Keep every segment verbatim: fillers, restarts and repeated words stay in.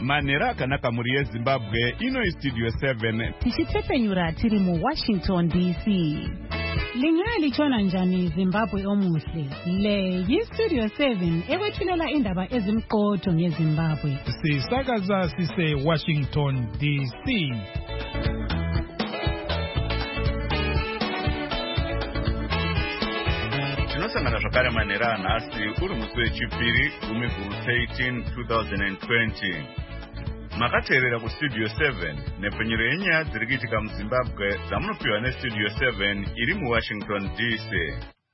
Manera akanaka muri yeZimbabwe ino iStudio seven. Tichitepfenyura tiri mu Washington D C. Lingali chona njani Zimbabwe omuhle. Le yiStudio seven ekwethulela indaba ezimqotho ngeZimbabwe. Sisakaza sise Washington D C. Tinosangana zvakare Manera nhasi uri musi wechipiri gumi eighteen twenty twenty. Makateerera kuStudio seven nepfenyuro yenyaya dziri kuitika muZimbabwe dzamunopiwa neStudio seven iri muWashington D C.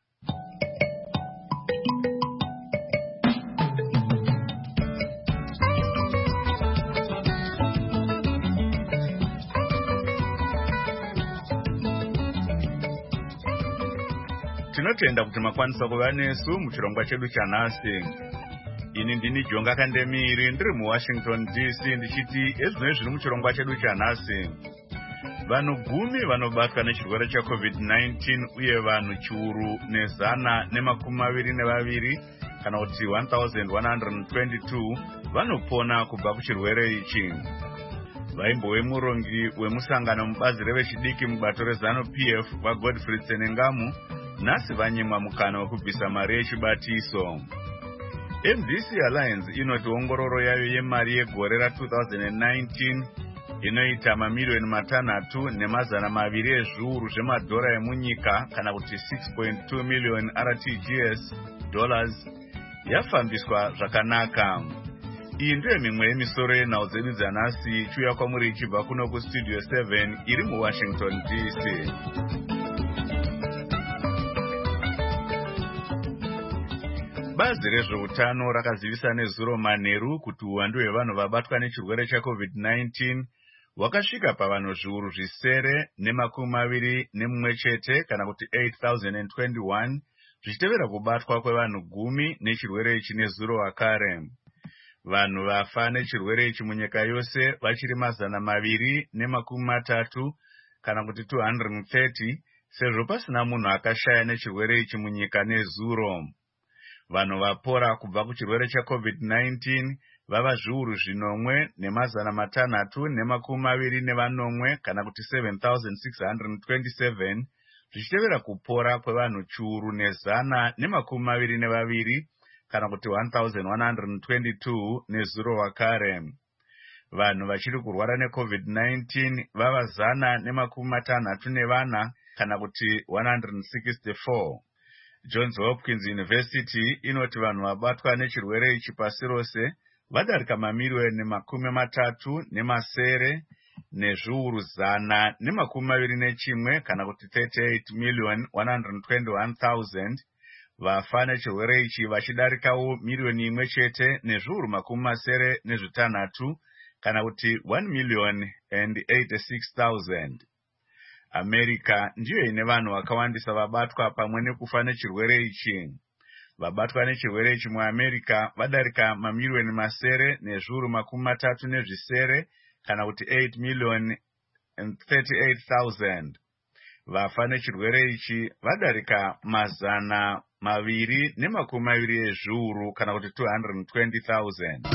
Tinotenda kuti makwanisa kuva nesu muchirongwa chedu chanhasi. Ini ndini Jonga Kandemiri ndiri muWashington D C ndichiti ezvino zviri muchirongwa chedu chanhasi. Vanhu gumi vanobatwa nechirwere chaCovid nineteen uye vanhu chiuru nezana nemakumi maviri nevaviri kana kuti one thousand one hundred twenty-two vanopona kubva kuchirwere ichi. Vaimbowe murongi wemusangano mubazi revechidiki mubato rezano P F vaGodfrey Tsenengamu nhasi vanyimwa mukana wekubvisa mari yechibatiso. M D C Alliance inoti ongororo yayo yemari yegore ra-twenty nineteen inoita mamiliyoni matanhatu nemazana maviri ezviuru zvemadhora emunyika kana kuti six point two million R T G S dollars yafambiswa zvakanaka. Iyi ndiyo mimwe yemisoro yenhau dzedu dzanhasi chiuya kwamuri ichibva kuno kuStudio seven iri muWashington D C. Bazi rezveutano rakazivisa nezuro manheru kuti uwandu hwevanhu vabatwa nechirwere chaCovid nineteen wakasvika pavanhu zviuru zvisere nemakumi maviri nemumwe chete kana kuti eight thousand twenty-one zvichitevera kubatwa kwevanhu gumi nechirwere ichi nezuro wakare. Vanhu vafa nechirwere ichi munyika yose vachiri mazana maviri nemakumi matatu kana kuti two hundred thirty sezvo pasina munhu akashaya nechirwere ichi munyika nezuro. Vanhu vapora kubva kuchirwere chaCovid nineteen vava zviuru zvinomwe nemazana matanhatu nemakumi maviri nevanomwe kana kuti seven thousand six hundred twenty-seven zvichitevera kupora kwevanhu chiuru nezana nemakumi maviri nevaviri kana kuti one thousand one hundred twenty-two nezuro wakare. Vanhu vachiri kurwara neCovid nineteen vava zana nemakumi matanhatu nevana kana kuti one hundred sixty-four. Johns Hopkins University inoti vanhu vabatwa nechirwere ichi pasi rose vadarika mamiliyoni makumi matatu nemasere nezviuru zana nemakumi maviri nechimwe kana kuti thirty-eight million one hundred twenty-one thousand. Vafa nechirwere ichi vachidarikawo miliyoni imwe chete nezviuru makumi masere nezvitanhatu kana kuti one million and eighty-six thousand. America ndiyo ine vanhu vakawandisa vabatwa pamwe nekufa nechirwere ichi. Vabatwa nechirwere ichi muAmerica vadarika mamiliyoni masere nezviuru makumi matatu nezvisere kana kuti eight million and thirty-eight thousand. Vafa nechirwere ichi vadarika mazana maviri nemakumi maviri ezviuru kana kuti two hundred twenty thousand.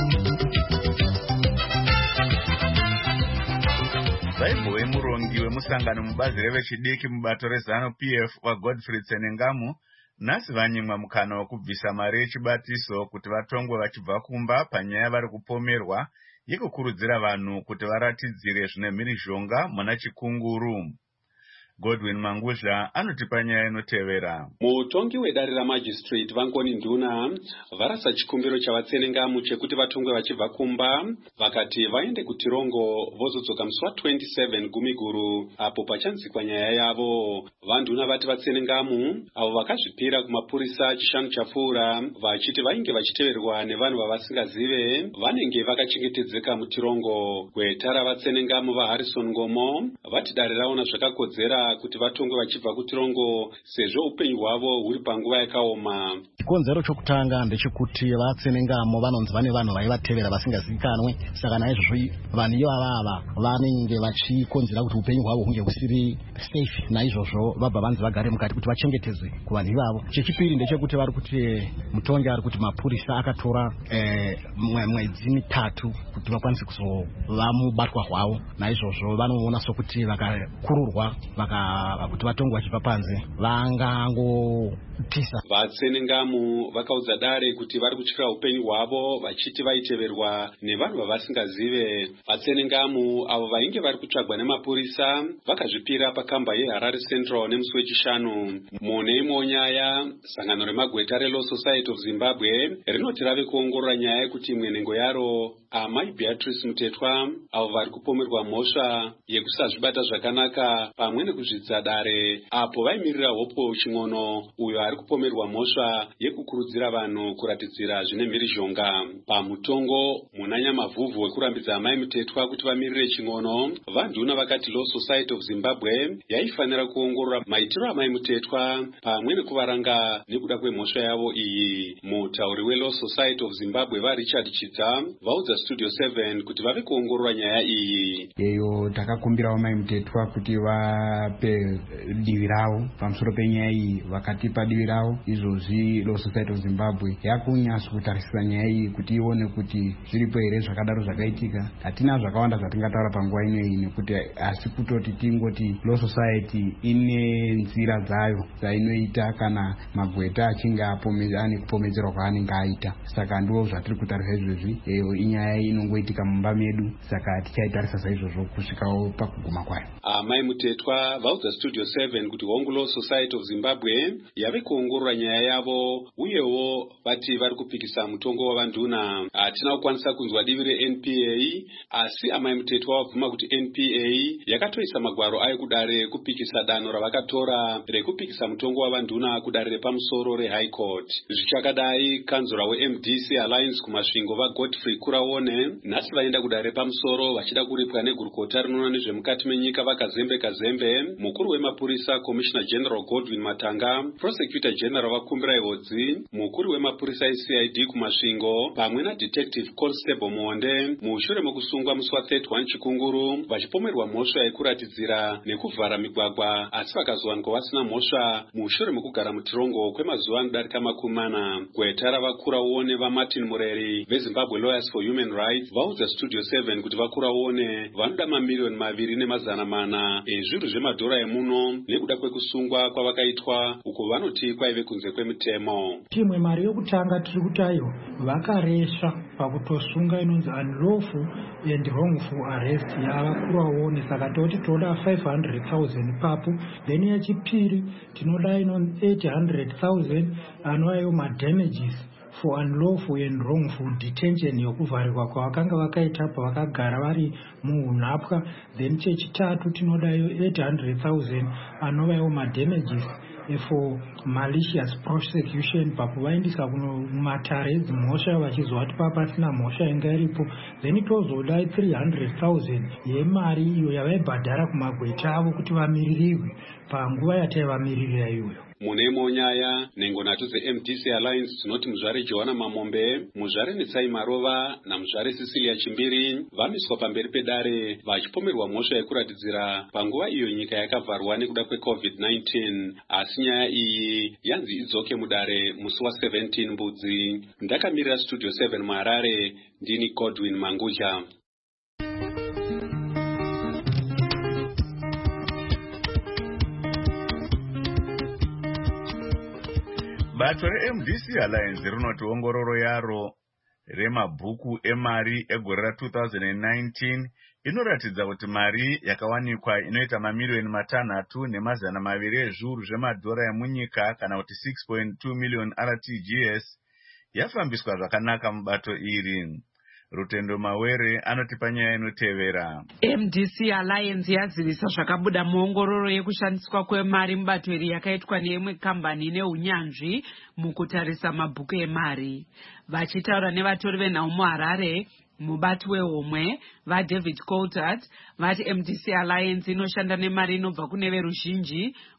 Vaibhowe murongi wemusangano mubazi revechidiki mubato rezano P F vaGodfrey Tsenengamu nhasi vanyimwa mukana wekubvisa mari yechibatiso kuti vatongwe vachibva kumba panyaya vari kupomerwa yekukurudzira vanhu kuti varatidzire zvine mhirizhonga muna chikunguru. Godwin Manguzha anotipa nyaya inotevera. Mutongi wedare ramagistrate Vankoni Nduna varasa chikumbiro chavatsenengamu chekuti vatongwe vachibva kumba vakati vaende kutirongo vozodzoka musi wa twenty-seven gumiguru apo pachanzikwa nyaya yavo. Vanduna vati vatsenengamu avo vakazvipira kumapurisa chishanu chapfuura vachiti vainge vachiteverwa nevanhu vavasingazive vanenge vakachengetedzeka mutirongo. Gweta ravatsenengamu vaHarrison Ngomo vati dare raona zvakakodzera kuti vatongwe vachibva kutirongo sezvo upenyu hwavo huri panguva yakaoma. chikonzero chokutanga ndechekuti vatsenengamo vanonzi vane vanhu vaivatevera vasingazivikanwe, saka naizvozvo vanhu ivava vanenge vachikonzera kuti upenyu hwavo hunge husiri safe, naizvozvo vabva vanzi vagare mukati kuti vachengetedzwe kuvanhu ivavo. Chechipiri ndechekuti vari kuti mutongi ari kuti mapurisa akatora mwedzi mitatu kuti vakwanise kuzova mubatwa hwavo, naizvozvo vanoona sokuti vakakururwa kuti vatongwe vachibva panze vangangotisa. Vatsenengamu vakaudza dare kuti vari kutyira upenyu hwavo vachiti vaiteverwa nevanhu vavasingazive. Vatsenengamu avo vainge vari kutsvagwa nemapurisa vakazvipira pakamba yeHarare Central nemusi wechishanu. Mune imwe nyaya, sangano remagweta reLaw Society of Zimbabwe rinoti rave kuongorora nyaya yekuti imwe nhengo yaro Amai Beatrice Mutetwa avo vari kupomerwa mhosva yekusazvibata zvakanaka pamwe nekuzvidza dare apo vaimirira Hopo Ching'ono uyo ari kupomerwa mhosva yekukurudzira vanhu kuratidzira zvine mhirizhonga. Pamutongo muna nyamavhuvhu wekurambidza Amai Mutetwa kuti vamirire Ching'ono, vanduna vakati Law Society of Zimbabwe yaifanira kuongorora maitiro Amai Mutetwa pamwe nekuvaranga nekuda kwemhosva yavo iyi. Mutauri weLaw Society of Zimbabwe vaRichard Chidza vaudza Studio seven kuti vave kuongorora nyaya iyi. Eyo takakumbira Amai Mutetwa kuti vape divi ravo pamusoro penyaya iyi, vakatipa divi ravo. Izvozvi Law Society of Zimbabwe yakunyasa kutarisira nyaya iyi kuti ione kuti zviripo here zvakadaro zvakaitika. Hatina zvakawanda zvatingataura panguva ino iyi nekuti asi kutoti tingoti Law Society ine nzira dzayo dzainoita kana magweta achinge ane kupomedzerwa kwaanenge aita. Saka ndizvo zvatiri kutarisa izvozvi. Eyo inyaya inongoitika mumba medu, saka tichaitarisa saizvozvo kusvikawo pakuguma kwayo. Amai Mutetwa vaudza Studio seven kuti Hongu Law Society of Zimbabwe yave kuongorora nyaya yavo, uyewo vati vari kupikisa mutongo wavanduna. Hatina kukwanisa kunzwa divi reN P A, asi Amai Mutetwa wabvuma kuti N P A yakatoisa magwaro ayo kudare kupikisa danho ravakatora rekupikisa mutongo wavanduna kudare repamusoro reHigh Court. Zvichakadai, kanzura weM D C Alliance kumasvingo vaGodfrey Kuraone nhasi vaenda kudare repamusoro vachida kuripwa negurukota rinoona nezvemukati menyika vakazembe zembe. Mukuru wemapurisa Commissioner General Godwin Matanga, Prosecutor General vakumbira ihodzi, mukuru wemapurisa eC I D kumasvingo pamwe naDetective Constable Monde mushure mekusungwa musi wa31 Chikunguru vachipomerwa mhosva yekuratidzira nekuvhara migwagwa, asi vakazowanikwa vasina mhosva mushure mekugara mutirongo kwemazuva anodarika makumi mana. Gweta ravakuraone vaMartin Mureri veZimbabwe Lawyers for Human Rights vaudza Studio seven kuti vakuraone vanoda mamiliyoni maviri nemazana mana ezvinhu zvemadhora emuno nekuda kwekusungwa kwavakaitwa uko vanoti kwaive kunze kwemutemo. Chimwe mari yokutanga tiri kutayo vakaresha pakutosunga inonzi unlawful and wrongful arrest yavakuraone, saka toti toda five hundred thousand papo. Then yechipiri tinoda inonzi eight hundred thousand anovayo madamages for unlawful and wrongful detention yokuvharirwa kwavakanga vakaita pavakagara vari muunhapwa. Then chechitatu tinodayo eight hundred thousand anovayo madamages for malicious prosecution pakuvaindisa kumatare dzimhosva vachizwa kuti papasina mhosva inga iripo. Then tozoda three hundred thousand yemari iyo yavaibhadhara kumagweta avo kuti vamirirwe panguva yataivamiririra iyoyo. Mune imwe nyaya, nhengo nhatu zeM D C Alliance dzinoti muzvare Johanna Mamombe, muzvare Netsai Marova namuzvare Cecilia Chimbiri vamiswa pamberi pedare vachipomerwa mhosva yekuratidzira panguva iyo nyika yakavharwa nekuda kweCovid nineteen. Asi nyaya iyi yanzi idzoke mudare musi wa seventeen Mbudzi. Ndakamirira Studio seven muHarare, ndini Godwin Manguja. Bato reM D C Alliance rinoti ongororo yaro remabhuku emari egore ra two thousand nineteen inoratidza kuti mari yakawanikwa inoita mamiliyoni matanhatu nemazana maviri ezviuru zvemadhora emunyika kana kuti six point two million R T G S yafambiswa zvakanaka mubato iri. Rutendo Mawere anotipa nyaya inotevera. M D C Alliance yazivisa zvakabuda muongororo yekushandiswa kwemari mubato iri yakaitwa neimwe kambani neunyanzvi mukutarisa mabhuku emari. Vachitaura nevatori venhau muHarare, mubati wehomwe vaDavid Coulthard vati M D C Alliance inoshanda nemari inobva kune veruzhinji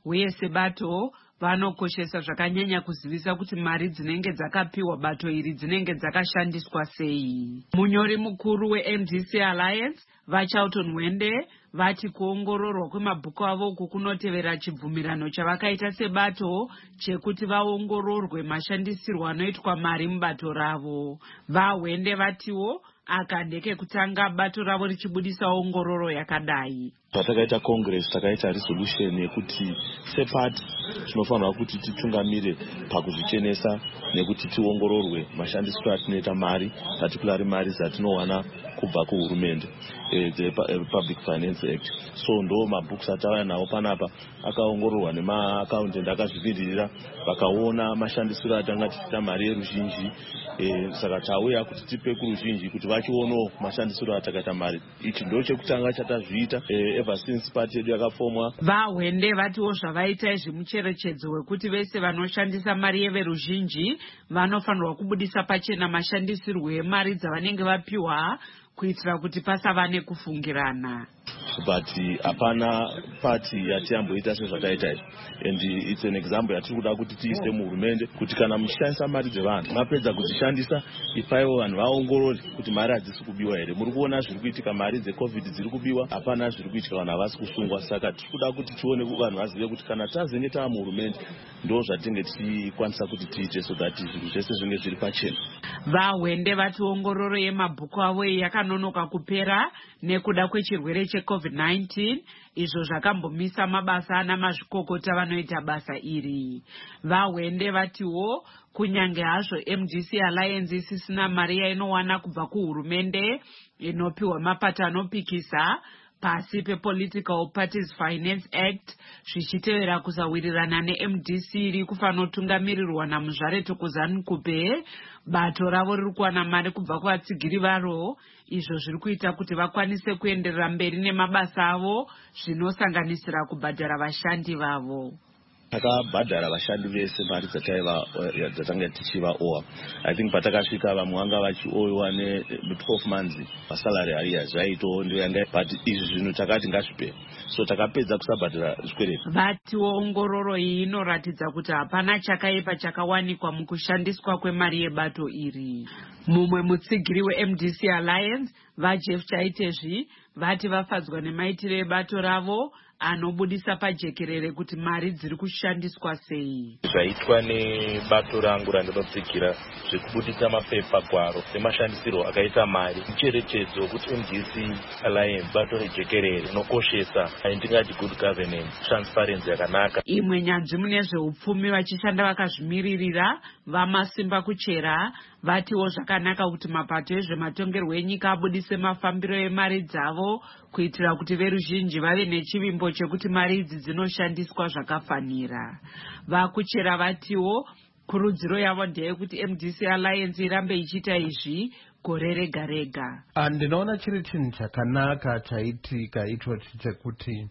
uye sebato vanokoshesa zvakanyanya kuzivisa kuti mari dzinenge dzakapiwa bato iri dzinenge dzakashandiswa sei. Munyori mukuru weM D C Alliance vaCharlton Mwende vati kuongororwa kwemabhuku avo uku kunotevera chibvumirano chavakaita sebato chekuti vaongororwe mashandisirwo anoitwa mari mubato ravo. VaWende vatiwo aka ndekekutanga bato ravo richibudisa ongororo yakadai. Patakaita congress takaita resolution yekuti sepati tinofanira kuti titungamire pakuzvichenesa nekuti tiongororwe mashandisiro atinoita mari, particularly mari dzatinowana kubva kuhurumende, eh, the Public Finance Act. So ndo mabooks atauya nawo panapa akaongororwa nema-accountant akazviviririra vakaona mashandisiro atanga tichiita mari yeruzhinji. Eh, saka tauya kuti tipe kuruzhinji kuti vachionawo mashandisiro atakaita mari. Ichi ndo chekutanga chatazviita eh, ever since party yedu yakafomwa. VaWende vatiwo zvavaita zvimucherechedzo wekuti vese vanoshandisa mari yeveruzhinji vanofanirwa kubudisa pachena mashandisirwo emari dzavanenge vapiwa kuitira kuti pasava nekufungirana. But hapana party yatiyamboita sezvakaita izvi, and it's an example yatiri kuda kuti tiise muhurumende kuti kana muchishandisa mari dzevanhu mapedza kudzishandisa ipaiwo vanhu vaongorore kuti mari hadzisi kubiwa here. Muri kuona zviri kuitika, mari dzecovid dziri kubiwa, hapana zviri kuitika, vanhu havasi kusungwa. Saka tiri kuda kuti tione vanhu vazive kuti kana tazenge tava muhurumende ndo zvatinge tichikwanisa kuti tiite so that zvinhu zvese zvinge zviri pachena. VaWende vati ongororo yemabhuku avo yakanonoka kupera nekuda kwechirwere checovid nineteen, izvo zvakambomisa mabasa ana mazvikokota vanoita basa iri. VaWende vatiwo kunyange hazvo M D C Alliance isisina mari yainowana kubva kuhurumende inopiwa mapato anopikisa pasi pePolitical Parties Finance Act, zvichitevera kusawirirana neM D C iri kufanotungamirirwa naMuzvare Thokozani Kupe, bato ravo riri kuwana mari kubva kuvatsigiri varo, izvo zviri kuita kuti vakwanise kuenderera mberi nemabasa avo, zvinosanganisira kubhadhara vashandi vavo. Takabhadhara vashandi vese mari dzataiva dzatanga tichivaowa. I think patakasvika vamwe vanga vachioiwa ne-twelve months masalary arrears zvaitowo ndio yanga, but izvi zvinhu takati ngazvipere. So takapedza kusabhadhara zvikwereti. Vatiwo ongororo iyi inoratidza kuti hapana chakaipa chakawanikwa mukushandiswa kwemari yebato iri. Mumwe mutsigiri weM D C Alliance vaJeff Chaitezvi vati vafadzwa nemaitiro ebato ravo anobudisa pajekerere kuti mari dziri kushandiswa sei. Zvaitwa nebato rangu randinotsigira zvekubudisa mapepa gwaro nemashandisiro akaita mari mucherechedzo kuti M D C Alliance bato rejekerere rinokoshesa ndingati good governance, transparency yakanaka. Imwe nyanzvi mune zveupfumi vachishanda vakazvimiririra vamasimba kuchera vatiwo zvakanaka kuti mapato ezvematongerwo enyika abudise mafambiro emari dzavo kuitira kuti veruzhinji vave nechivimbo chekuti mari idzi dzinoshandiswa zvakafanira. Vakuchera vatiwo kurudziro yavo ndeyekuti M D C Alliance irambe ichiita izvi gore rega rega. Ndinoona chiri chinhu chakanaka chaitika icho chekuti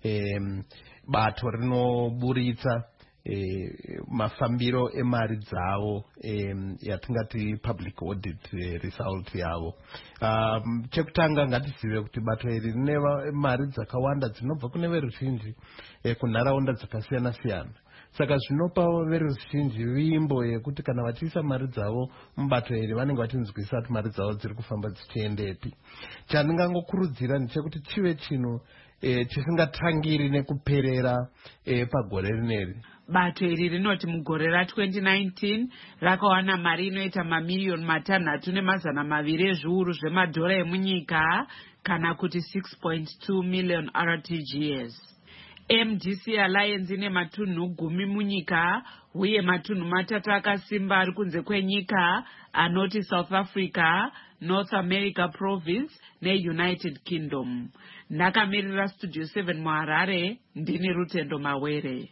um, bato rinoburitsa E, mafambiro emari dzavo e, yatingati public audit e, result yavo. Um, chekutanga ngatizive kuti bato iri rine mari dzakawanda dzinobva kune veruzhinji e, kunharaunda dzakasiyana siyana. Saka zvinopa veruzhinji vimbo yekuti kana vachiisa mari dzavo mubato iri vanenge vachinzwisa kuti mari dzavo dziri kufamba dzichiendepi. Chandingangokurudzira ndechekuti chive chinhu e, chisingatangiri nekuperera e, pagore rineri. Bato iri rinoti mugore ra twenty nineteen rakawana mari inoita mamiliyoni matanhatu nemazana maviri ezviuru zvemadhora emunyika kana kuti six point two million R T G S. M D C Alliance ine matunhu gumi munyika uye matunhu matatu akasimba ari kunze kwenyika anoti South Africa, North America Province neUnited Kingdom. Ndakamirira Studio seven muHarare, ndini Rutendo Mawere.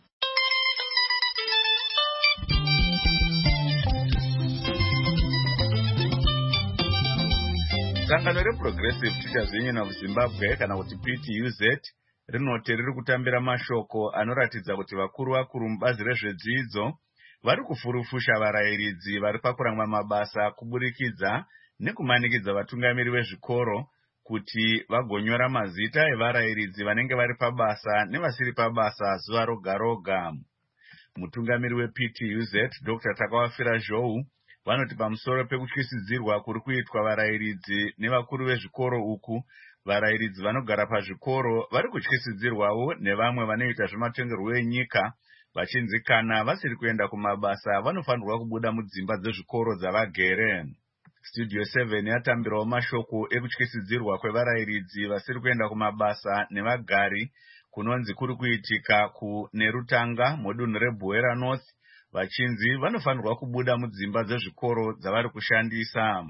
Sangano reProgressive Teachers Union of Zimbabwe kana kuti P T U Z rinoti riri kutambira mashoko anoratidza kuti vakuru vakuru mubazi rezvedzidzo vari kufurufusha varayiridzi vari pakurangwa mabasa kuburikidza nekumanikidza vatungamiri vezvikoro kuti vagonyora mazita evarayiridzi vanenge vari pabasa nevasiri pabasa zuva roga roga. Mutungamiri we-P T U Z Doctor Takawafira Zhou vanoti pamusoro pekutyisidzirwa kuri kuitwa varayiridzi nevakuru vezvikoro uku, varayiridzi vanogara pazvikoro vari kutyisidzirwawo nevamwe vanoita zvematongerwo enyika, vachinzi kana vasiri kuenda kumabasa vanofanirwa kubuda mudzimba dzezvikoro dzavagere. Studio seven yatambirawo mashoko ekutyisidzirwa kwevarayiridzi vasiri kuenda kumabasa nevagari kunonzi kuri kuitika kuNerutanga mudunhu reBuera North, vachinzi vanofanirwa kubuda mudzimba dzezvikoro dzavari kushandisa.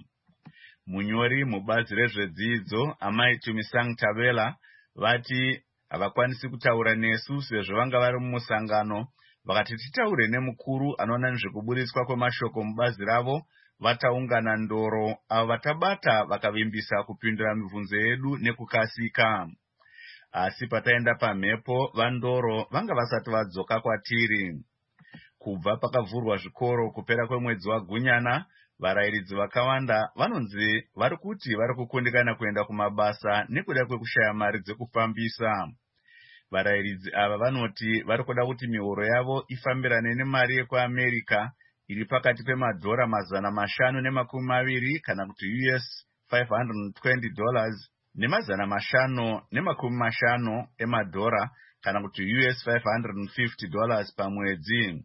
Munyori mubazi rezvedzidzo Amai Tumisang Tabela vati havakwanisi kutaura nesu sezvo vanga vari mumusangano, vakati titaure nemukuru anoona nezvekuburitswa kwemashoko mubazi ravo vataungana ndoro, avo vatabata vakavimbisa kupindura mibvunzo yedu nekukasika. Asi pataenda pamhepo vandoro vanga vasati vadzoka kwatiri. Kubva pakavhurwa zvikoro kupera kwemwedzi waGunyana, varayiridzi vakawanda vanonzi vari kuti vari kukundikana kuenda kumabasa nekuda kwekushaya mari dzekufambisa. Varayiridzi ava vanoti vari kuda kuti mihoro yavo ifambirane nemari yekuAmerika iri pakati pemadhora mazana mashanu nemakumi maviri kana kuti U S five hundred twenty dollars nemazana mashanu nemakumi mashanu emadhora kana kuti U S five hundred fifty dollars pamwedzi.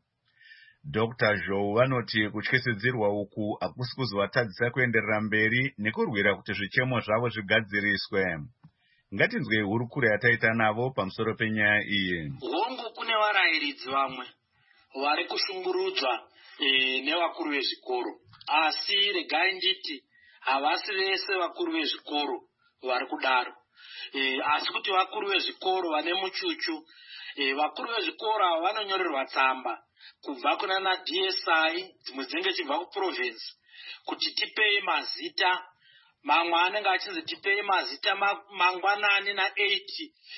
Doctor Zhou vanoti kutyisidzirwa uku hakusi kuzovatadzisa kuenderera mberi nekurwira kuti zvichemo zvavo zvigadziriswe. Ngatinzwei hurukuro yataita navo pamusoro penyaya iyi. Hongu kune varayiridzi vamwe vari kushungurudzwa e, nevakuru vezvikoro, asi regai nditi havasi vese vakuru vezvikoro vari kudaro, e, asi kuti vakuru vezvikoro vane muchuchu. E, vakuru vezvikoro ava vanonyorerwa tsamba kubva kuna na D S I dzimwe dzinenge chibva kuprovince kuti tipei mazita. Mamwe anenge achinzi tipei mazita mangwanani na eight,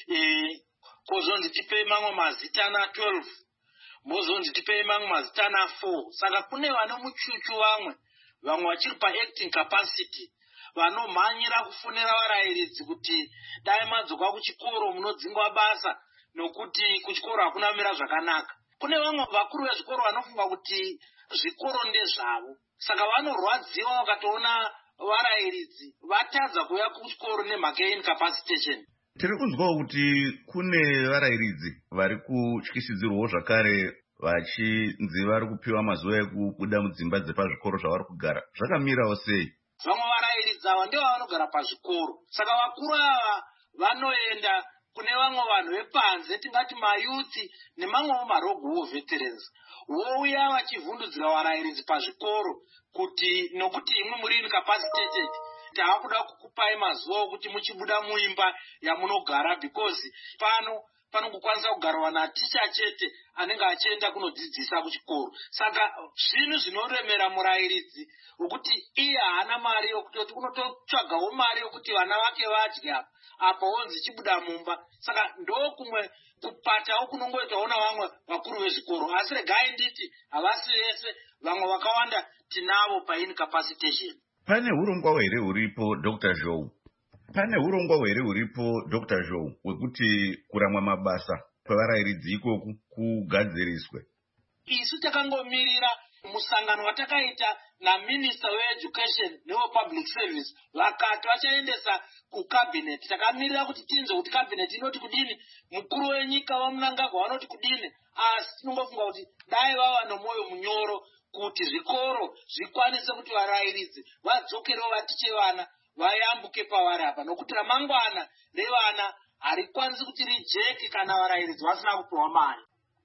e, kozonzi tipei mamwe mazita na twelve, mozonzi tipei mamwe mazita na four. Saka kune vane muchuchu vamwe vamwe vachiri pa-acting capacity vanomhanyira kufunira varayiridzi kuti dai madzoka kuchikoro munodzingwa basa nokuti kuchikoro hakuna mira zvakanaka. Kune vamwe vakuru vezvikoro vanofunga kuti zvikoro ndezvavo, saka vanorwadziwa vakatoona varayiridzi vatadza kuuya kuchikoro nemhaka yeincapacitation. Tiri kunzwawo kuti kune varayiridzi vari kutyisidzirwawo zvakare vachinzi vari kupiwa mazuva ekubuda mudzimba dzepazvikoro zvavari kugara. Zvakamirawo sei? Vamwe varayiridzi ava ndivo vanogara pazvikoro, saka vakuru ava vanoenda kune vamwe vanhu vepanze, tingati mayuti nemamwewo marogowo veterans, vouya vachivhundudzira varayiridzi pazvikoro kuti nokuti imwe muri incapacitated tavakuda kukupai mazuva okuti muchibuda muimba yamunogara, because pano panongokwanisa kugarwa naticha chete anenge achienda kunodzidzisa kuchikoro. Saka zvinhu zvinoremera murayiridzi ukuthi iye haana mari yokuti unototsvagawo mari yokuti vana vake vadya apa onzi chibuda mumba. Saka ndo kumwe kupatawo kunongoitawo navamwe vakuru vezvikoro, asi regai nditi havasi vese, vamwe vakawanda tinavo paincapacitation. Pane urongwa here huripo Doctor Zhou? Pane urongwa here huripo Doctor Zhou wekuti kuramwa mabasa kwevarayiridzi ikoku kugadziriswe? Isu takangomirira musangano watakaita naMinister weEducation newePublic Service, vakati vachaendesa kuCabinet. Takamirira kuti tinzwe kuti Cabinet inoti kudini, mukuru wenyika vaMnangagwa vanoti kudini, asi tinongofunga kuti dai vava nomwoyo munyoro kuti zvikoro zvikwanise kuti varayiridzi vadzokerewo vatiche vana vayambuke pavari apa, nokuti ramangwana revana harikwanisi kuti rijeke kana varayiridzi vasina kupiwa mari.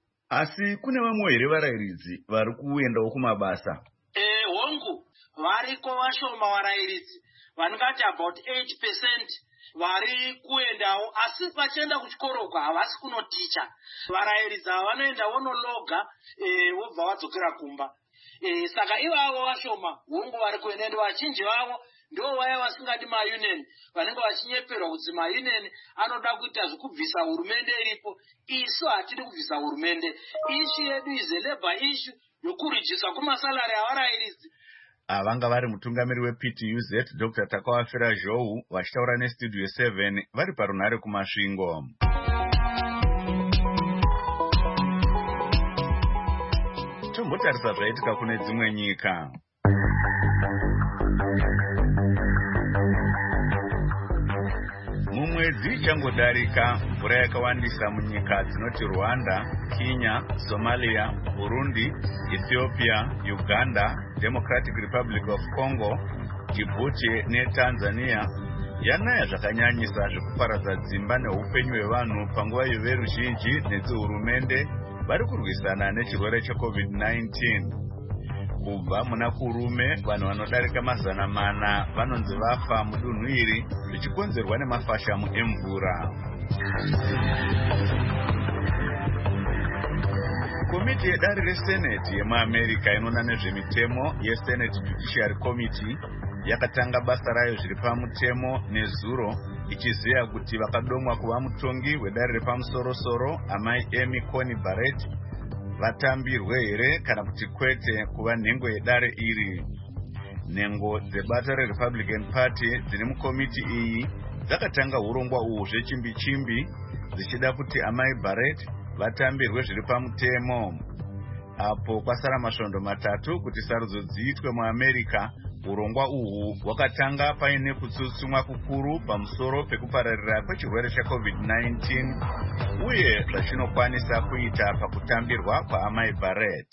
Asi kune vamwe here varayiridzi vari kuendawo kumabasa? Eh, hongu variko vashoma varayiridzi vanongati about eight percent vari kuendawo, asi vachienda kuchikoroko havasi kunoticha. Varayiridzi ava vanoenda vonologa eh, vobva vadzokera kumba. Eh, saka ivavo vashoma hongu vari kuenda, ende vazhinji vavo ndo vaya vasingadi maunion, vanenge vachinyeperwa kuti maunion anoda kuita zvekubvisa hurumende iripo. Isu hatidi kubvisa hurumende. Issue yedu is a labor issue yokurijiswa kumasalari avarayiridzi. avanga vari mutungamiri weP T U Z Doctor Takawafira Zhou vachitaura neStudio seven vari parunhare kumasvingo. Tombotarisa zvaitika kune dzimwe nyika. Mumwedzi changodarika mvura yakawandisa munyika dzinoti Rwanda, Kenya, Somalia, Burundi, Ethiopia, Uganda, Democratic Republic of Congo, Djibouti neTanzania yanaya zvakanyanyisa zvekuparadza dzimba neupenyu hwevanhu panguva yeveruzhinji nedzehurumende vari kurwisana nechirwere cheCovid nineteen. Kubva muna kurume vanhu vanodarika mazana mana vanonzi vafa mudunhu iri zvichikonzerwa nemafashamu emvura. Komiti yedare reSenate yemuAmerica inoona nezvemitemo yeSenate Judiciary Committee yakatanga basa rayo zviri pamutemo nezuro ichiziva kuti vakadomwa kuva mutongi wedare repamusoro-soro amai Amy Coney Barrett vatambirwe here kana kuti kwete kuva nhengo yedare iri. Nhengo dzebato reRepublican Party dziri mukomiti iyi dzakatanga urongwa uhu zvechimbi-chimbi dzichida kuti amai Barrett vatambirwe zviri pamutemo. Apo kwasara masvondo matatu kuti sarudzo dziitwe muAmerica, urongwa uhu hwakatanga paine kutsutsumwa kukuru pamusoro pekupararira kwechirwere cheCovid nineteen uye zvachinokwanisa kuita pakutambirwa kwaamai Barrett.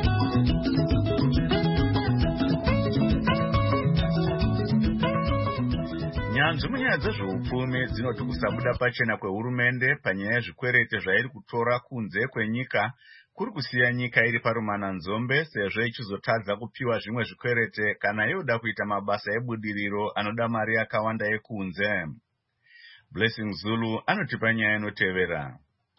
Nyanzvi munyaya dzezveupfumi dzinoti kusabuda pachena kwehurumende panyaya yezvikwerete zvairi kutora kunze kwenyika kuri kusiya nyika iri parumananzombe sezvo ichizotadza kupiwa zvimwe zvikwerete kana yoda kuita mabasa ebudiriro anoda mari yakawanda yekunze. Blessing Zulu anotipa nyaya inotevera.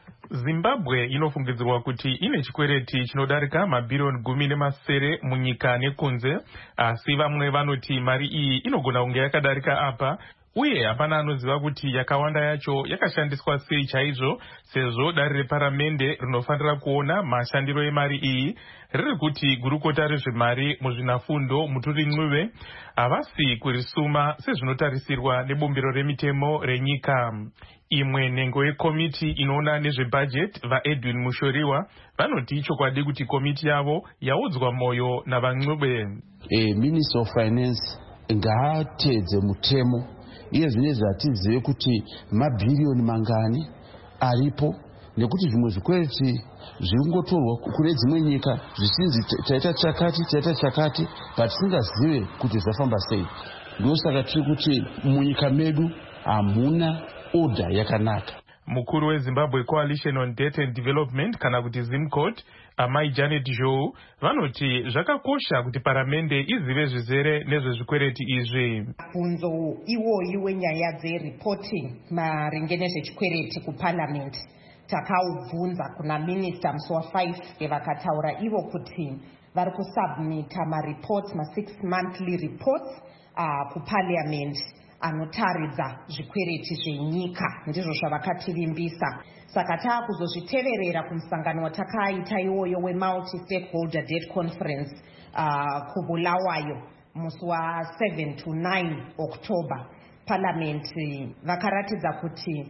Zimbabwe inofungidzirwa kuti ine chikwereti chinodarika mabhirioni gumi nemasere munyika nekunze, asi vamwe vanoti mari iyi inogona kunge yakadarika apa, uye hapana anoziva kuti yakawanda yacho yakashandiswa sei chaizvo, sezvo dare reparamende rinofanira kuona mashandiro emari iyi riri kuti gurukota rezvemari muzvinafundo Muturi Ncube havasi kurisuma sezvinotarisirwa nebumbiro remitemo renyika. Imwe nhengo yekomiti inoona nezvebhajeti vaEdwin Mushoriwa vanoti chokwadi kuti komiti yavo yaudzwa moyo navaNcube. E, Minister of Finance ngaatedze mutemo iye zvinezvi hatizive kuti mabhirioni mangani aripo, nekuti zvimwe zvikwereti zviringotorwa kune dzimwe nyika zvichinzi taita chakati taita chakati patisingazive kuti zvafamba sei. Ndosaka tiri kuti munyika medu hamuna oda yakanaka. Mukuru weZimbabwe Coalition on Debt and Development kana kuti ZimCoT amai Janet Zhou vanoti zvakakosha kuti paramende izive zvizere nezvezvikwereti izvi. Bvunzo iwoyi wenyaya dzereporting maringe nezvechikwereti kuparliament takaubvunza kuna minista musi wafive vakataura ivo kuti vari kusubmita mareports ma-six monthly reports uh, kuparliament anotaridza zvikwereti zvenyika, ndizvo zvavakatirimbisa. Saka taakuzozviteverera kumusangano watakaita iwoyo we-multi stakeholder debt conference uh, kubulawayo musi wa-seven to nine October. Parliament vakaratidza kuti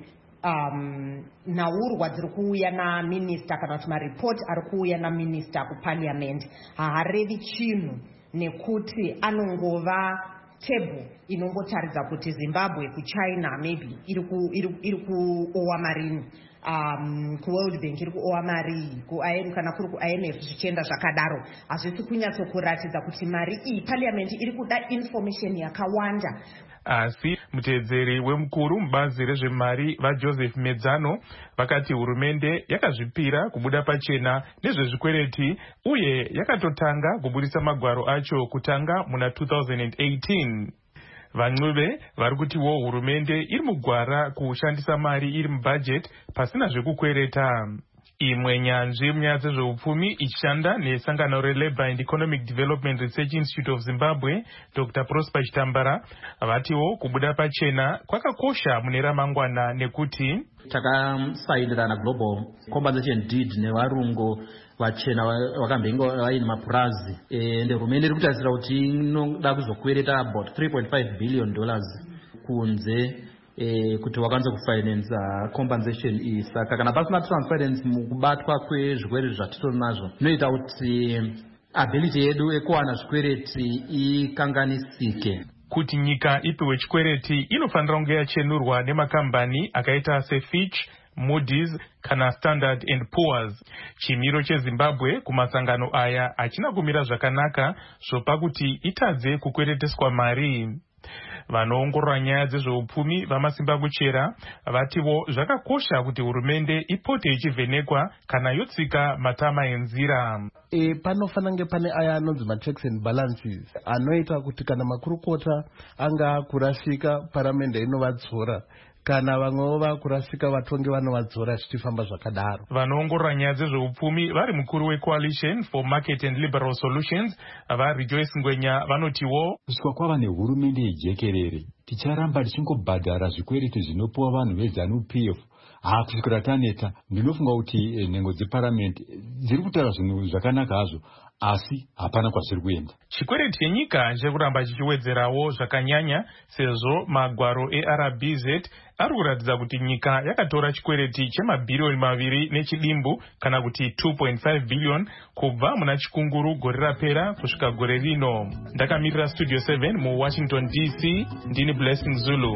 um, naurwa dziri kuuya naminista kana kuti maripoti ari kuuya naminista kuparliament haarevi chinhu, nekuti anongova table inongotaridza kuti Zimbabwe kuChina maybe iri kuowa marini, um, kuWorld Bank iri kuowa mari, kana kuri kuI M F zvichienda zvakadaro. Hazvisi kunyatsokuratidza kuti mari iyi parliament iri kuda information yakawanda. Asi mutedzeri wemukuru mubazi rezvemari vaJoseph Medzano vakati hurumende yakazvipira kubuda pachena nezvezvikwereti uye yakatotanga kubudisa magwaro acho kutanga muna two thousand eighteen. VaNcube vari kutiwo hurumende iri mugwara kushandisa mari iri mubhajeti pasina zvekukwereta. Imwe nyanzvi munyaya dzezveupfumi ichishanda nesangano reLabour and Economic Development Research Institute of Zimbabwe Doctor Prosper Chitambara vatiwo kubuda pachena kwakakosha mune ramangwana nekuti takasainirana global compensation deed nevarungu vachena vakambenga vaine mapurazi ende hurumende iri kutarisira kuti inoda kuzokwereta about three point five billion dollars kunze eh, kuti wakwanise kufinance compensation iyi. Saka kana pasina transparency mukubatwa kwezvirwere zvatitori nazvo zvinoita kuti ability yedu yekuwana zvikwereti ikanganisike. Kuti nyika ipiwe chikwereti inofanira kunge yachenurwa nemakambani akaita seFitch, Moody's kana Standard and Poor's. Chimiro cheZimbabwe kumasangano aya achina kumira zvakanaka zvopa kuti itadze kukwereteswa mari. Vanoongorora nyaya dzezveupfumi vamasimba kuchera vativo zvakakosha kuti hurumende ipote ichivhenekwa kana yotsika matama enzira. E, panofanira kunge pane aya anonzi machecks and balances anoita kuti kana makurukota anga kurasika paramende inovadzora kana vamwewo vakurasika vatongi vanovadzora zvichifamba zvakadaro. Vanoongorora nyaya dzezveupfumi vari mukuru weCoalition for Market and Liberal Solutions vaRejoice Ngwenya vanotiwo kuswa kwava nehurumende yejekerere ticharamba tichingobhadhara zvikwereti zvinopiwa vanhu veZANU P F haa kusvikira taneta. Ndinofunga kuti nhengo dzeparamende dziri kutaura zvinhu zvakanaka hazvo asi hapana kwazviri kuenda. Chikwereti chenyika chekuramba chichiwedzerawo zvakanyanya sezvo magwaro eR B Z ari kuratidza kuti nyika yakatora chikwereti chemabhirioni maviri nechidimbu kana kuti two point five billion kubva muna chikunguru gore rapera kusvika gore rino. Ndakamirira Studio seven muWashington D C, ndini Blessing Zulu.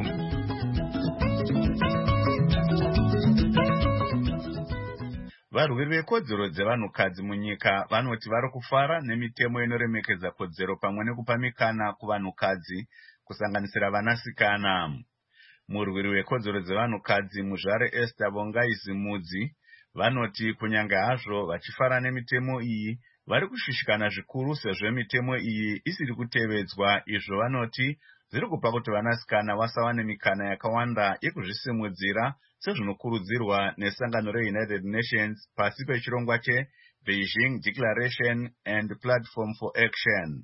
Varwiri vekodzero dzevanhukadzi munyika vanoti vari kufara nemitemo inoremekedza kodzero pamwe nekupa mikana kuvanhukadzi kusanganisira vanasikana. Murwiri wekodzero dzevanhukadzi muzvare Esther Bongaisi Mudzi vanoti kunyange hazvo vachifara nemitemo iyi vari kushishikana zvikuru sezvo mitemo iyi isiri kutevedzwa. Izvo vanoti zviri kupa kuti vanasikana vasawane mikana yakawanda yekuzvisimudzira sezvinokurudzirwa nesangano reUnited Nations pasi pechirongwa cheBeijing Declaration and Platform for Action.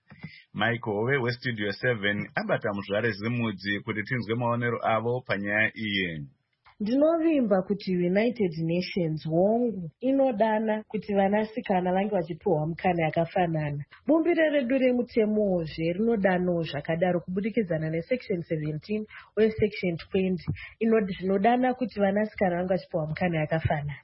Michael Hove weStudio seven abata muzvare Zimudzi kuti tinzwe maonero avo panyaya iyi. Ndinovimba kuti United Nations hongu inodana kuti vanasikana vange vachipiwa mukana yakafanana. Bumbiro redu remutemozve rinodanawo zvakadaro kubudikidzana nesection seventeen uye section twenty inodana kuti vanasikana vange vachipiwa mukana yakafanana.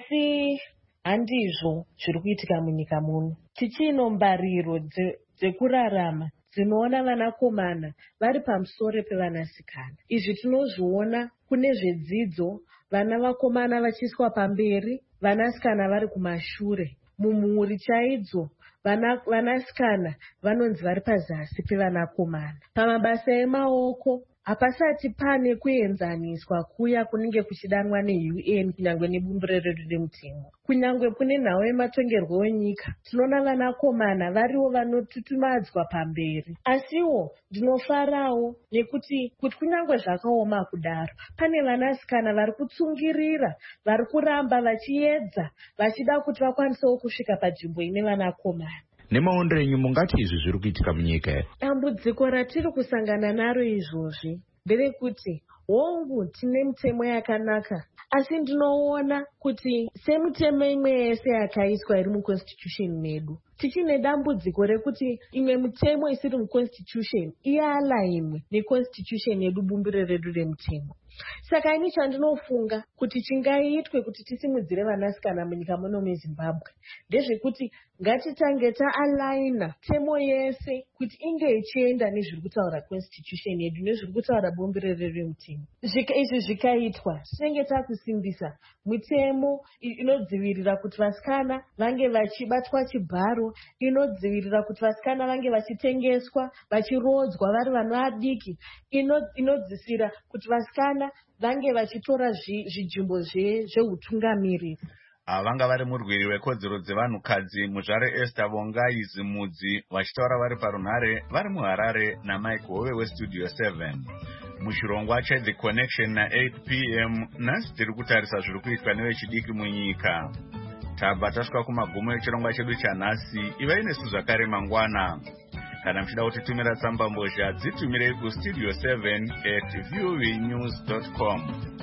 Asi handizvo zviri kuitika munyika muno. Tichino mbariro dzekurarama dzinoona vanakomana vari pamusoro pevanasikana. Izvi tinozviona kune zvedzidzo, vana vakomana vachiiswa pamberi, vanasikana vari kumashure. Mumhuri chaidzo, vanasikana vanonzi vari pazasi pevanakomana. Pamabasa emaoko hapasati pane kuenzaniswa kuya kunenge kuchidanwa neU N kunyangwe nebumbiro redu remutemo. Kunyangwe kune nhau yematongerwo wenyika tinoona vanakomana variwo vanotutumadzwa pamberi. Asiwo ndinofarawo nekuti kuti kunyangwe zvakaoma kudaro pane vanasikana vari kutsungirira, vari kuramba vachiedza vachida kuti vakwanisewo kusvika panzvimbo ine vanakomana. Nemaondero enyu mungati izvi zviri kuitika munyika here? Dambudziko ratiri kusangana naro izvozvi nderekuti hongu tine mitemo yakanaka, asi ndinoona kuti semitemo imwe yese yakaiswa iri muconstitution medu tichine dambudziko rekuti imwe mitemo isiri muconstitution ialainwe neconstitution yedu, bumbiro redu remutemo. Saka ini chandinofunga kuti chingaitwe kuti tisimudzire vanasikana munyika muno meZimbabwe ndezvekuti ngatitange taalaina temo yese kuti inge ichienda nezviri kutaura constitution yedu nezviri kutaura bumbiro redu remutemo. Izvi zvikaitwa tinenge takusimbisa mitemo inodzivirira kuti vasikana vange vachibatwa chibharo, inodzivirira kuti vasikana vange vachitengeswa, vachirodzwa vari vana vadiki, inodzisira kuti vasikana vange vachitora zvijimbo zveutungamiriri. Vanga vari murwiri wekodzero dzevanhukadzi muzvare Esther Bongaisi Mudzi vachitaura vari parunhare vari muHarare naMike Hove weStudio seven. Muchirongwa cheThe Connection na-eight p m nhasi tiri kutarisa zviri kuitwa nevechidiki munyika. Tabva tasvika kumagumo echirongwa chedu chanhasi. Ivai nesu zvakare mangwana. Kana muchida kutitumira tsamba mbozha dzitumirei kustudio seven at voanews dot com.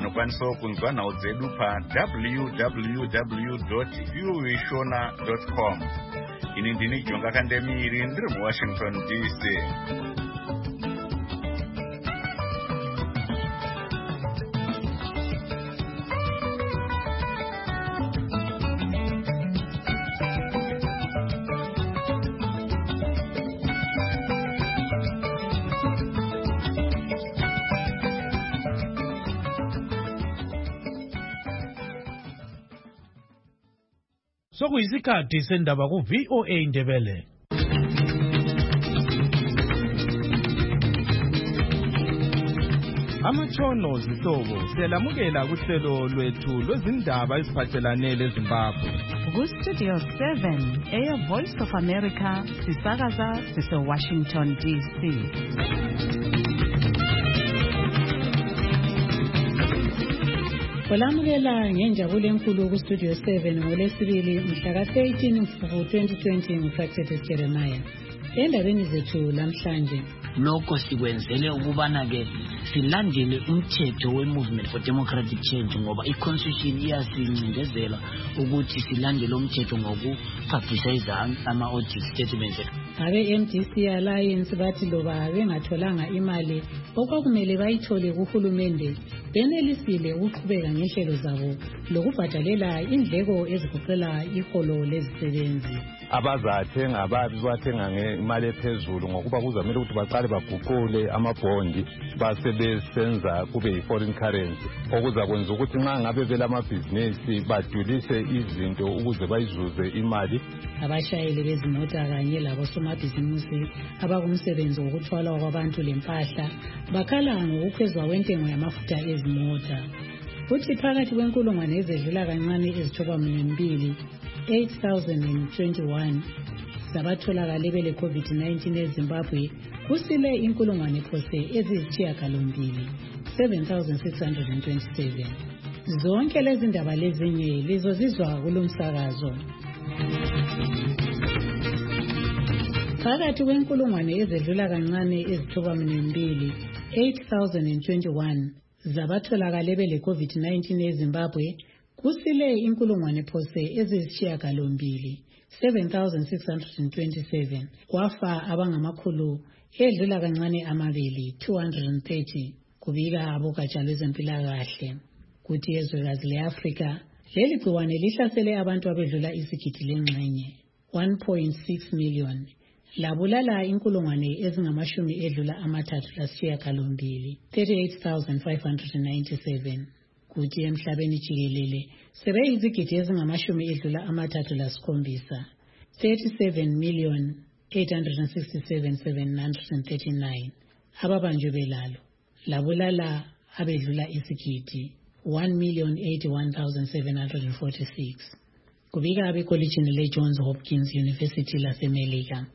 munokwanisawo kunzwa nhau dzedu pa w w w dot viuishona dot com. Ini ndini Jonga Kandemiri ndiri muWashington D C. Sokuyisikhathi sendaba ku V O A Ndebele. Amatshono zihlobo siyalamukela kuhlelo lwethu lwezindaba eziphathelane leZimbabwe. Ku Studio seven, Air Voice of America, sisakaza sise Washington D C. Olamukela ngenjabulo enkulu ku Studio seven ngolesibili mhla ka thirteen Mfumfu twenty twenty ngifacted Jeremiah. Endabeni zethu lamhlanje lokho sikwenzele ukubana ke silandele umthetho we-Movement for Democratic Change ngoba i-Constitution iyasincindezela ukuthi silandele umthetho ngokupublicize ama-audit statements. Abe-M D C Alliance bathi loba bengatholanga imali okwakumele bayithole kuhulumende benelisile ukuqhubeka ngehlelo zabo lokubhadalela indleko ezigoqela iholo lezisebenzi. Abazathenga ababi bathenga ngemali ephezulu ngokuba kuzamele ukuthi baqale baguqule amabhondi basebesenza kube yi-foreign currency okuzakwenza ukuthi nxa ngabe belamabhizinisi badulise izinto ukuze bayizuze imali. Abashayeli bezimota kanye labosomabhizinisi abakumsebenzi wokuthwala kwabantu lempahla bakhala ngokukhwezwa kwentengo yamafutha ezimota. Futhi phakathi kwenkulungwane ezedlula kancane ezithoba mbili eight thousand twenty-one zabatholakale bele COVID nineteen eZimbabwe kusile inkulungwane phose eziyisishiyagalombili seven thousand six hundred twenty-seven. Zonke lezi ndaba lezinye lizozizwa kulomsakazo. Phakathi kwenkulungwane ezedlula kancane ezithoba mbili eight thousand twenty-one zabatholakale bele COVID nineteen eZimbabwe kusile inkulungwane phose eziyisishiyagalombili seven thousand six hundred twenty-seven. Kwafa abangamakhulu edlula kancane amabili two hundred thirty kubika abogatsha lwezempilakahle. Kuthi ezwekazi le-Afrika leli gciwane lihlasele abantu abedlula isigidi lengxenye one point six million labulala inkulungwane ezingamashumi edlula amathathu lasishiyagalombili thirty-eight thousand five hundred ninety-seven. Kuthi emhlabeni jikelele sebeyizigidi ezingamashumi edlula amathathu lasikhombisa thirty-seven million eight hundred sixty-seven thousand seven hundred thirty-nine ababanjwe belalo labulala abedlula isigidi one million eighty-one thousand seven hundred forty-six kubika abekolitshini le-Johns Hopkins University laseMelika.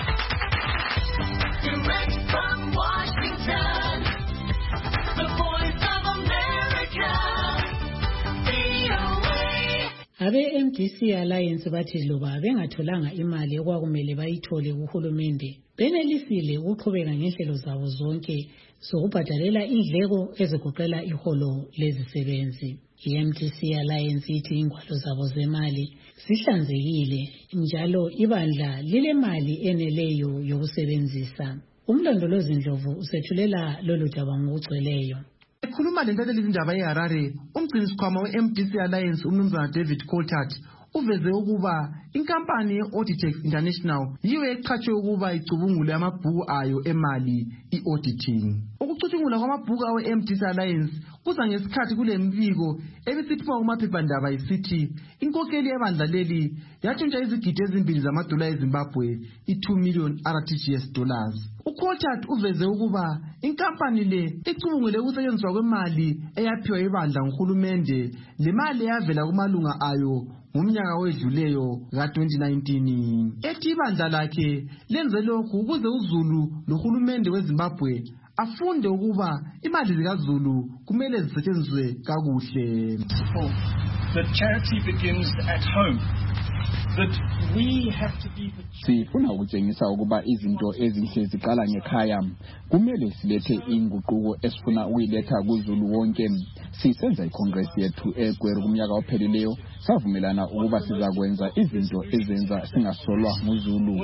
Direct from Washington, the voice of America, V O A. Abe-M D C Alliance bathi loba bengatholanga imali okwakumele bayithole kuhulumende benelisile ukuqhubeka ngehlelo zabo zonke zokubhadalela indleko ezigoqela iholo lezisebenzi. I-M D C Alliance ithi ingwalo zabo zemali zihlanzekile njalo ibandla lile mali eneleyo yokusebenzisa. Umlondolozi Ndlovu usethulela lolu daba ngokugcweleyo. Ekhuluma lentathelezi indaba eHarare, umgcinisikhwama we-M D C Alliance umnumzana David Coulthard uveze ukuba inkampani ye-Auditex International yiyo eqhatshwe ukuba icubungule amabhuku ayo emali i-auditing. Ukucutshungula kwamabhuku awe-M D C Alliance kuza ngesikhathi kule mbiko ebisithwa kumaphephandaba isithi inkokheli yebandla leli yatshontsha izigidi ezimbili zamadola eZimbabwe i-two million R T G S dollars. uCoulthard uveze ukuba inkampani le icubungule ukusetshenziswa kwemali eyaphiwa ibandla nguhulumende le mali yavela kumalunga ayo ngomnyaka wedluleyo ka twenty nineteen. Ethi ibandla lakhe lenze lokhu ukuze uZulu nohulumende weZimbabwe afunde ukuba imali zikaZulu kumele zisetshenziswe kakuhle. The charity begins at home. Sifuna ukutshengisa ukuba izinto ezinhle ziqala ngekhaya. Kumele silethe inguquko esifuna ukuyiletha kuZulu wonke. Sisenza iCongress yethu eGweru kumnyaka ophelileyo, savumelana ukuba sizakwenza izinto ezenza singasolwa nguZulu.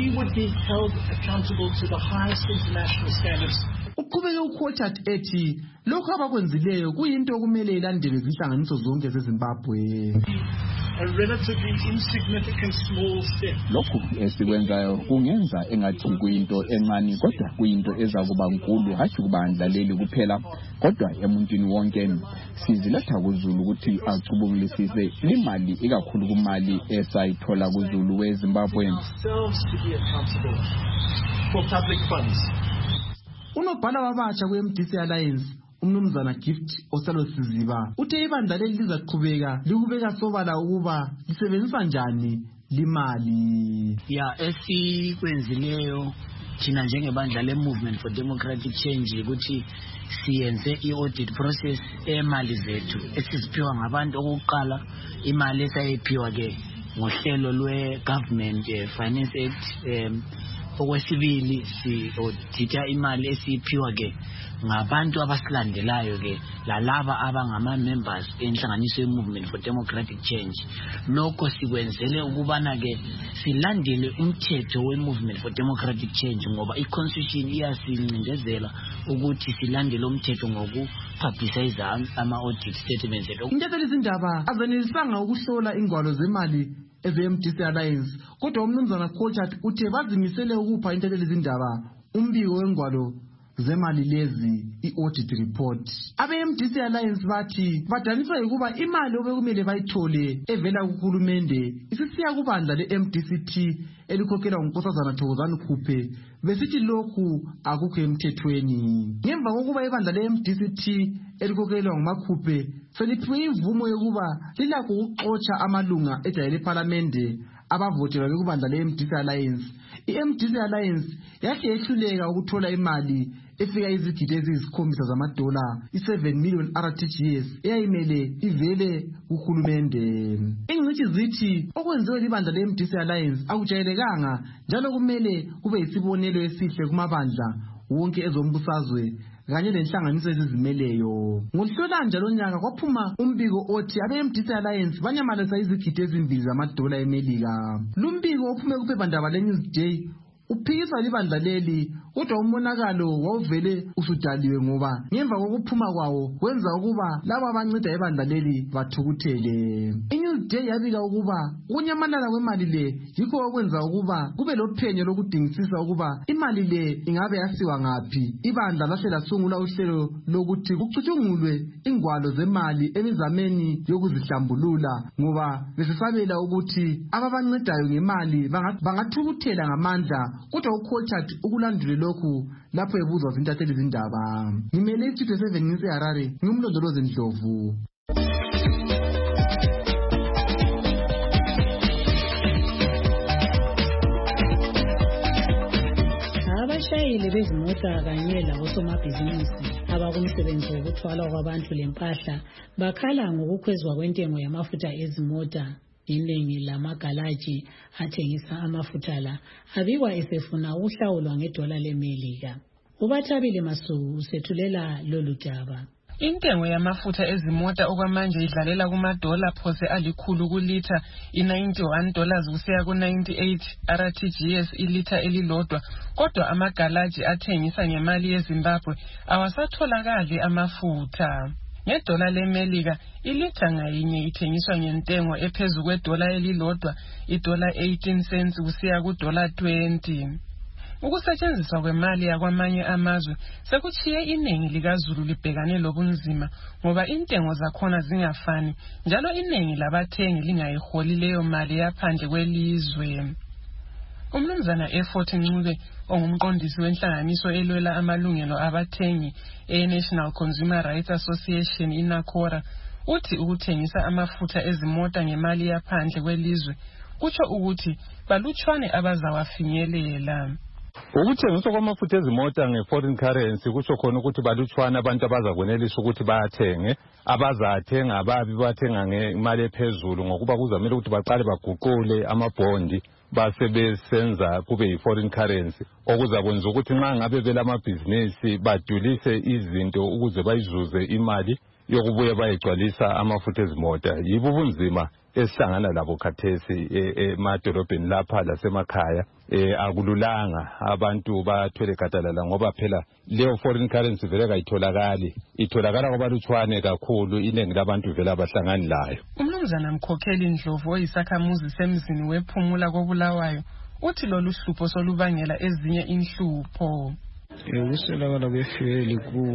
Uqhubeke uQuartet ethi lokho abakwenzileyo kuyinto okumele ilandelwe zinhlanganiso zonke zeZimbabwe. A relatively insignificant small step. Lokhu esikwenzayo kungenza engathi kuyinto encane kodwa kuyinto ezakuba nkulu, hathi kubandlaleli kuphela kodwa emuntwini wonke. Siziletha kuZulu ukuthi acubungulisise imali ikakhulu kumali esayithola kuZulu weZimbabwe. Unobhala wabatsha kwe-M D C Alliance umnumzana Gift Osalo Siziba uthe ibandla leli lizaqhubeka likubeka sobala ukuba lisebenzisa njani limali. Ya esikwenzileyo thina njengebandla le-Movement for Democratic Change ukuthi siyenze i-audit process emali zethu esiziphiwa ngabantu. Okokuqala imali esayiphiwa ke ngohlelo lwe-Government Finance Act. um Okwesibili si audita imali esiphiwa ke ngabantu abasilandelayo ke lalaba abangama members enhlanganiso ye-Movement for Democratic Change. Lokho sikwenzele ukubana ke silandele umthetho we-Movement for Democratic Change ngoba i-constitution iyasincindezela ukuthi silandele umthetho ngokupublicize ama-audit statements. Into lezindaba azenelisanga ukuhlola ingwalo zemali eze-M D C Alliance kodwa umnumzana Quartet uthe bazimisele ukupha into lezindaba umbiko wengwalo zemali lezi i-audit report. Abe-M D C Alliance bathi badaniswa ukuba imali obekumele bayithole evela kuhulumende isisiya kubandla le-M D C T elikhokhelwa nguNkosazana Thokozani Khuphe besithi lokhu akukho emthethweni. Ngemva kokuba ibandla le-M D C T elikhokhelwa nguMakhuphe seliphiwe imvumo yokuba lilakho ukuxotsha amalunga ejayele eParliamente abavotelwa kubandla le-M D C Alliance, i-M D C Alliance yahle yehluleka ukuthola imali efika izigidi eziyisikhombisa zamadola i-seven million R T G S eyayimele ivele kuhulumende. Ingcitshi zithi okwenziwe libandla le-M D C Alliance akujayelekanga njalo kumele kube yisibonelo esihle kumabandla wonke ezombusazwe kanye lenhlanganiso ezizimeleyo. Ngohlolanja lonyaka kwaphuma umbiko othi abe-M D C Alliance banyamalisa izigidi ezimbili zamadola eMelika. Lumbiko ophume kuphephandaba le-Newsday uphikisa libandla leli kodwa umonakalo wawuvele usudaliwe ngoba ngemva kokuphuma kwawo wenza ukuba laba abancida ibandla leli bathukuthele. I-Newsday yabika ukuba ukunyamalala kwemali le yikho okwenza ukuba kube lophenyo lokudingisisa ukuba imali le ingabe yasiwa ngaphi. Ibandla lahle lasungula uhlelo lokuthi kucutshungulwe ingwalo zemali emizameni yokuzihlambulula ngoba besisabela ukuthi ababancedayo ngemali bangathukuthela ngamandla kodwa uQuartet ukulandule lokhu lapho ebuzwa zintatheli zindaba. Ngimele iStudio seven ngiseHarare ngimlondoloze Ndlovu. Abashayeli bezimota kanye labosomabhizinisi abakumsebenzi wokuthwala kwabantu lempahla bakhala ngokukhwezwa kwentengo yamafutha ezimota. Iningi lamagalaji athengisa amafutha la abikwa esefuna ukuhlawulwa ngedola leMelika. Ubathabile Masuku usethulela lolu daba. Intengo yamafutha ezimota okwamanje idlalela kumadola phose alikhulu kulitha i-ninety-one dollars kusiya ku-ninety-eight R T G S ilitha elilodwa kodwa amagalaji athengisa ngemali yeZimbabwe awasatholakali amafutha. Ngedola leMelika ilitha ngayinye ithengiswa ngentengo ephezulu kwedola elilodwa idola eighteen cents kusiya kudola twenty. Ukusetshenziswa kwemali yakwamanye amazwe sekuchiye iningi likaZulu libhekane lobunzima ngoba intengo zakhona zingafani njalo iningi labathengi lingayiholi leyo mali yaphandle kwelizwe. Umnumzana Effort Ncube ongumqondisi wenhlanganiso elwela amalungelo abathengi e-National Consumer Rights Association iNACORA uthi ukuthengisa amafutha ezimota ngemali yaphandle kwelizwe kutsho ukuthi balutshwane abazawafinyelela. Ukuthengiswa kwamafutha ezimota nge-foreign currency kusho khona ukuthi balutshwana abantu abazakwenelisa ukuthi bayathenge, abazathenga ababi bathenga ngemali ephezulu ngokuba kuzamele ukuthi baqale baguqule amabhondi base besenza kube yi-foreign currency okuzakwenza ukuthi nxa ngabe belamabhizinisi badulise izinto ukuze bayizuze imali yokubuya bayigcwalisa amafutha ezimota. Yibo ubunzima esihlangana labo khathesi emadolobheni lapha lasemakhaya. Akululanga abantu bathwele gadalala ngoba phela leyo foreign currency vele kayitholakali, itholakala kwabalutshwane kakhulu, iningi labantu vele abahlangani layo. Umnumzana Mkhokheli Ndlovu oyisakhamuzi semzini wePhumula koBulawayo uthi lolu hlupho solubangela ezinye inhlupho. Ukuswelakala kwe-fuel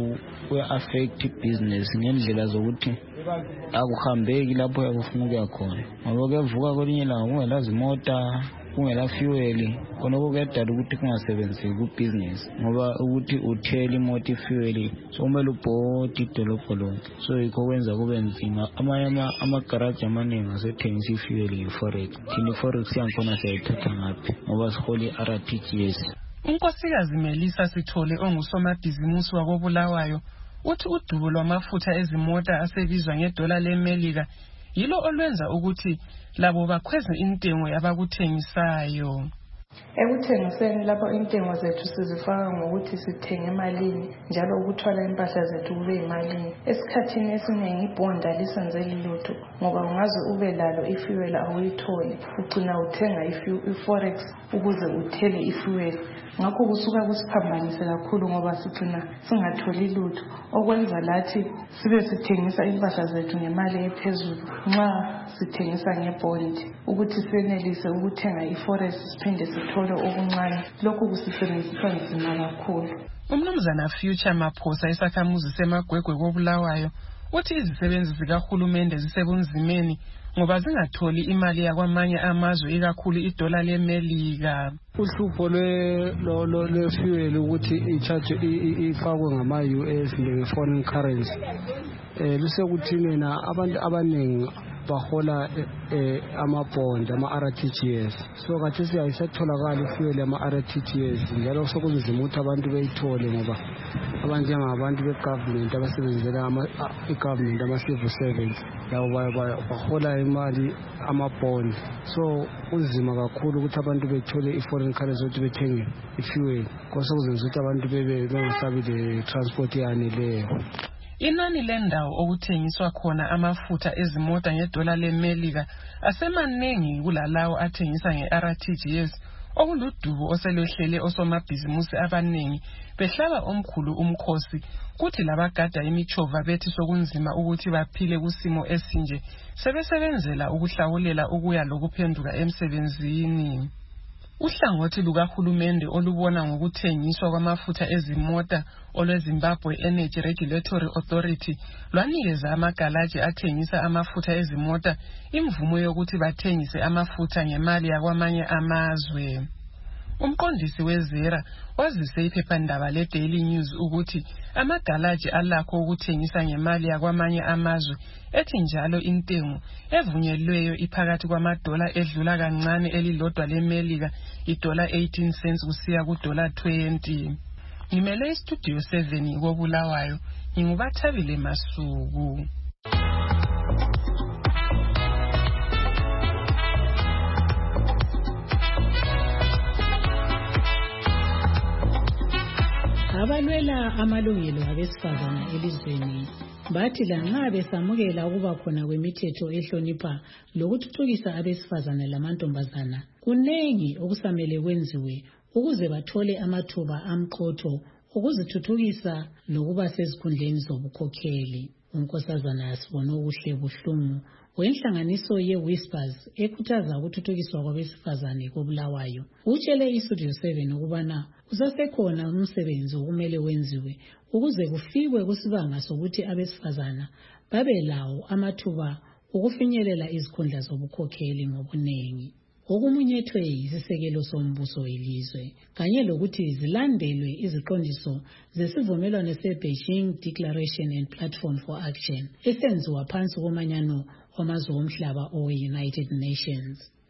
ku-affect business ngendlela zokuthi akuhambeki lapho yakufuna ukuya khona ngoba kuyavuka kwelinye ilanga kungela zimota, kungela fuel, khonoko kuyadala ukuthi kungasebenzeki ku-business ngoba ukuthi uthele imoto i-fuel sokumele ubhode idolobho lonke, so yikho kwenza kube nzima. Amanye amagaraji amaningi asethengisa i-fuel nge-forex. Thina i-forex yankhona siyayithatha ngaphi ngoba sihola i-R T G S. Unkosikazi Melisa Sithole ongusomabhizimusi wakoBulawayo uthi udubo lwamafutha ezimota asebizwa ngedola leMelika yilo olwenza ukuthi labo bakhweze intengo yabakuthengisayo. Ekuthengiseni lapho intengo zethu sizifaka ngokuthi sithenge emalini njalo ukuthwala impahla zethu kube imalini. Esikhathini esiningi ibhondi alisenzeli lutho ngoba ungaze ube lalo ifuel awuyitholi, ugcina uthenga i-forex ukuze uthele ifuel. Ngakho kusuka kusiphambanise kakhulu ngoba sigcina singatholi lutho okwenza lathi sibe sithengisa impahla zethu ngemali ephezulu nxa sithengisa ngebhondi ukuthi senelise ukuthenga i-forex siphinde sithole okuncane. Lokhu kusisebenzisa nzima kakhulu. Umnumzana Future Maphosa isakhamuzi seMagwegwe koBulawayo uthi izisebenzi zikahulumende zisebunzimeni ngoba zingatholi imali yakwamanye amazwe ikakhulu idola leMelika. Uhlupho lwe-fuel ukuthi i-charge ifakwe ngama-U S nge-foreign currency lusekuthi mina abantu abaningi bahola amabhondi ama-R T G S, so khathesi ayisatholakali ifuel ama-R T G S njalo sokunzima ukuthi abantu beyithole ngoba abantu njengabantu be-government abasebenzela i-government ama-civil servants labo bahola imali amabhondi, so kunzima kakhulu ukuthi abantu bethole i-foreign currency ukuthi bethenge ifuel kose kuzenza ukuthi abantu bengasabi le-transport eyaneleyo. Inani lendawo okuthengiswa khona amafutha ezimota ngedola leMelika asemaningi kulalawo athengisa nge-R T G S okuludubo oselohlele osomabhizimusi abaningi behlaba omkhulu umkhosi kuthi labagada imichova bethi sokunzima ukuthi baphile kusimo esinje sebesebenzela ukuhlawulela ukuya lokuphenduka emsebenzini. Uhlangothi lukahulumende olubona ngokuthengiswa kwamafutha ezimota olweZimbabwe Energy Regulatory Authority lwanikeza amagalaji athengisa amafutha ezimota imvumo yokuthi bathengise amafutha ngemali yakwamanye amazwe. Umqondisi weZera wazise iphephandaba leDaily News ukuthi amagalaji alakho ukuthengisa ngemali yakwamanye amazwe ethi njalo intengo evunyelweyo iphakathi kwamadola edlula kancane elilodwa leMelika idola eighteen cents kusiya kudola twenty. Ngimele istudio seven koBulawayo ngingubathabile Masuku. Abalwela amalungelo abesifazana elizweni bathi lanxa besamukela ukuba khona kwemithetho ehlonipha lokuthuthukisa abesifazana lamantombazana kunengi okusamele kwenziwe ukuze bathole amathuba amqotho ukuzithuthukisa lokuba sezikhundleni zobukhokheli. Unkosazana Asibone Ubuhle Buhlungu wenhlanganiso ye-Whispers ekhuthaza ukuthuthukiswa kwabesifazane koBulawayo utshele iStudio seven ukubana usasekhona umsebenzi okumele wenziwe ukuze kufikwe kusibanga sokuthi abesifazana babe lawo amathuba ukufinyelela izikhundla zobukhokheli ngobunengi. Okumunyethwe yisisekelo sombuso welizwe kanye lokuthi zilandelwe iziqondiso zesivumelwano se-Beijing Declaration and Platform for Action esenziwa phansi komanyano wamazwe omhlaba owe-United Nations.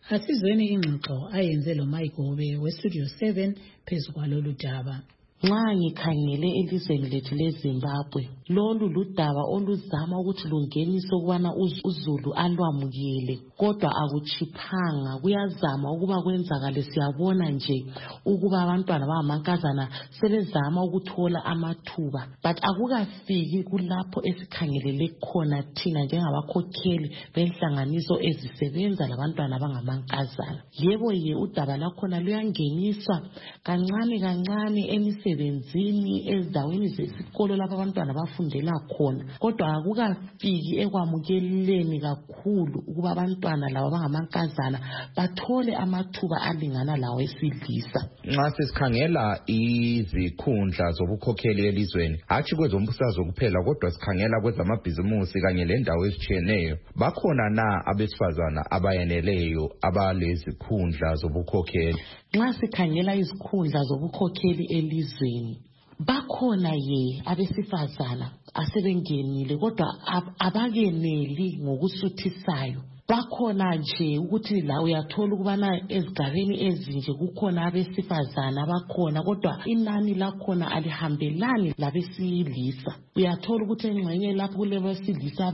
Asizweni ingxoxo ayenze lo Mayigobe weStudio seven phezu kwalolu daba. Nxa ngikhangele elizweni lethu leZimbabwe, lolu ludaba oluzama ukuthi lungenise ukubana uZulu alwamukele, kodwa akuchiphanga. Kuyazama ukuba kwenzakale, siyabona nje ukuba abantwana bangamankazana sebezama ukuthola amathuba, but akukafiki kulapho esikhangelele khona thina njengabakhokheli benhlanganiso ezisebenza labantwana bangamankazana. Yebo ye, udaba lakhona luyangeniswa kancane kancane emisebenzini ezindaweni zesikolo lapho abantwana bafundela khona, kodwa akukafiki ekwamukeleni kakhulu ukuba abantwana laba bangamankazana bathole amathuba alingana lawo esilisa. Nxa sesikhangela izikhundla zobukhokheli elizweni, hatshi kwezombusazwe kuphela kodwa sikhangela kwezamabhizimusi kanye lendawo ezitshiyeneyo, bakhona na abesifazana abayeneleyo abalezikhundla zobukhokheli? Nxa sikhangela izikhundla zobukhokheli elizweni, bakhona ye abesifazana asebengenile kodwa ab abakeneli ngokusuthisayo. Bakhona nje ukuthi la uyathola ukubana ezigabeni ezinje kukhona abesifazana abakhona, kodwa inani lakhona alihambelani labesilisa. Uyathola ukuthi engxenye lapho kulebesilisa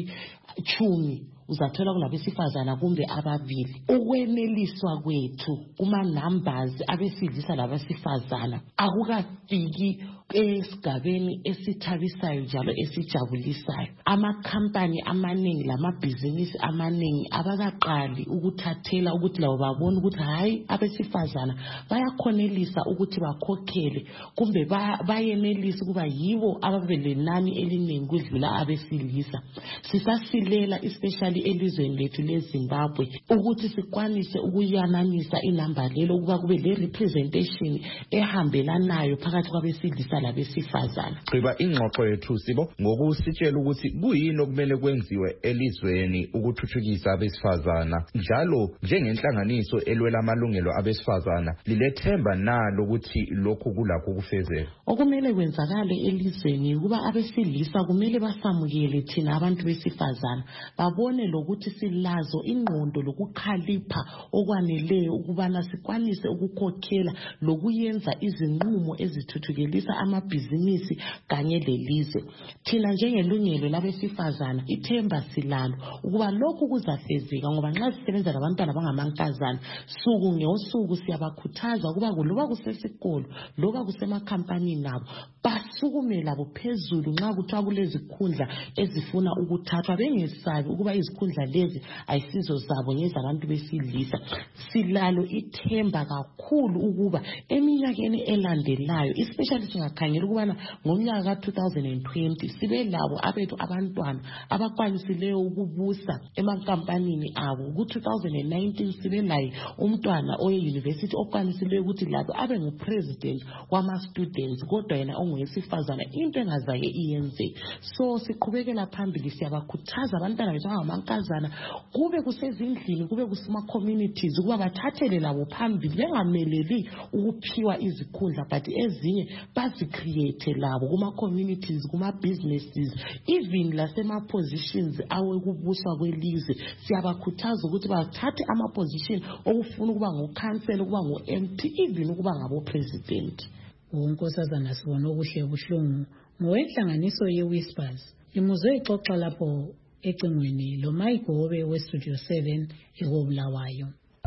abalitshumi uzathola kulabesifazana kumbe ababili. Ukweneliswa kwethu kuma numbers abesilisa labesifazana akukafiki esigabeni esithabisayo njalo esijabulisayo. Amakhampani amanengi lamabhizinisi amanengi abakaqali ukuthathela ukuthi labo babone ukuthi hayi abesifazana bayakhonelisa ukuthi bakhokhele kumbe bayenelisa ukuba yibo ababelenani elinengi kudlula abesilisa. Sisasilela especially elizweni lethu leZimbabwe ukuthi sikwanise ukuyananisa inamba lelo ukuba kube le representation ehambelanayo phakathi kwabesilisa labesifazana. Gqiba ingxoxo yethu Sibo ngokusitshela ukuthi kuyini okumele kwenziwe elizweni ukuthuthukisa abesifazana, njalo njengenhlanganiso elwela amalungelo abesifazana lilethemba nalo ukuthi lokhu kulakho kufezeka. Okumele kwenzakale elizweni ukuba abesilisa kumele basamukele thina abantu besifazana, babone lokuthi silazo ingqondo lokukhalipha okwaneleyo ukubana sikwanise ukukhokhela lokuyenza izinqumo ezithuthukelisa amabhizinisi kanye lelizwe. Thina njengelungelo labesifazana ithemba silalo ukuba lokhu kuzafezeka, ngoba nxa sisebenza labantwana bangamankazana suku ngosuku siyabakhuthaza ukuba loba kusesikolo loba kusemakhampanini nabo basukume labo phezulu nxa kuthiwa kulezikhundla ezifuna ukuthathwa, bengesabi ukuba izikhundla lezi ayisizo zabo ngezabantu besilisa. Silalo ithemba kakhulu ukuba eminyakeni elandelayo, especially singakhangela ukubana ngomnyaka ka two thousand twenty sibe labo abethu abantwana abakwanisileyo ukubusa emankampanini abo. Ku two thousand nineteen sibe laye umntwana oyeuniversity okwanisileyo ukuthi labo abe ngupresident wama students kodwa yena ongowesifazana, into engazake iyenze. So siqhubekela phambili siyabakhuthaza abantwana bethu abangamankazana kube kusezindlini kube kusema communities ukuba bathathele labo phambili, bengameleli ukuphiwa izikhundla but ezinye bazicreate labo kuma communities, kuma businesses, even lasema positions awekubuswa kwelizwe. Siyabakhuthaza ukuthi bathathe ama position okufuna ukuba ngocouncil, ukuba ngoM P, even ukuba ngabo president. Unkosazana sibona okuhle obuhlungu ngowenhlanganiso yeWhispers imuzwe ixoxa lapho ecingweni lo Mayigobe weStudio seven eKobulawayo.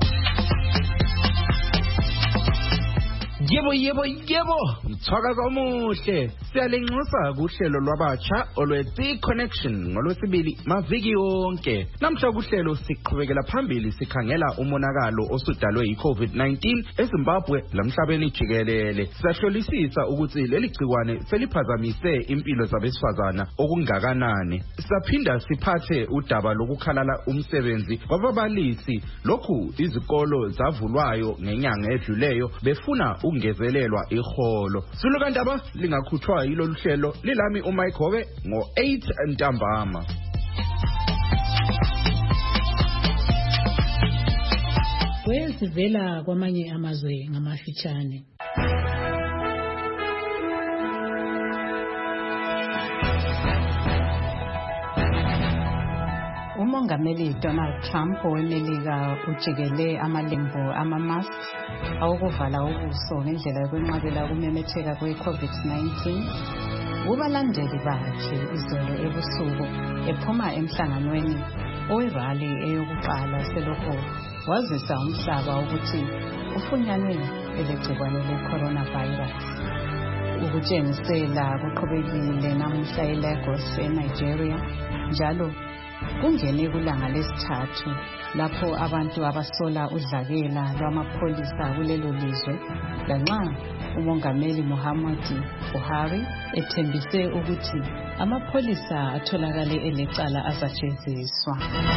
Yebo yebo yebo, mthwakazo omuhle. Siyalenxusa kuhlelo lwabatsha olweThe Connection ngolwesibili maviki yonke. Namhla kuhlelo siqhubekela phambili sikhangela umonakalo osudalwe yiCovid nineteen eZimbabwe lamhlabeni jikelele. Sahlolisisa ukuthi leli gciwane seliphazamise impilo zabesifazana okungakanani. Saphinda siphathe udaba lokukhalala umsebenzi kwababalisi, lokhu izikolo zavulwayo ngenyanga edluleyo befuna ungezelelwa iholo. Sulukandaba lingakhutshwa yilolu hlelo lilami uMayigobe ngo eight ntambama. Kwezivela kwamanye amazwe ngamafitshane. Uma umongameli Donald Trump owemelika ujikele amalembu ama-mask awokuvala ubuso ngendlela yokwenqabela ukumemetheka kwe-covid nineteen. Kubalandeli bakhe izolo ebusuku ephuma emhlanganweni owerali eyokuqala selokho wazisa umhlaba ukuthi ufunyanwe elegcikwane le-coronavirus. Ukutshengisela kuqhubekile namuhla eLagos eNigeria, njalo kungene kulanga lesithathu lapho abantu abasola udlakela lwamapholisa kulelo lizwe, lanxa umongameli Muhammadu Buhari ethembise ukuthi amapholisa atholakale elecala azajeziswa.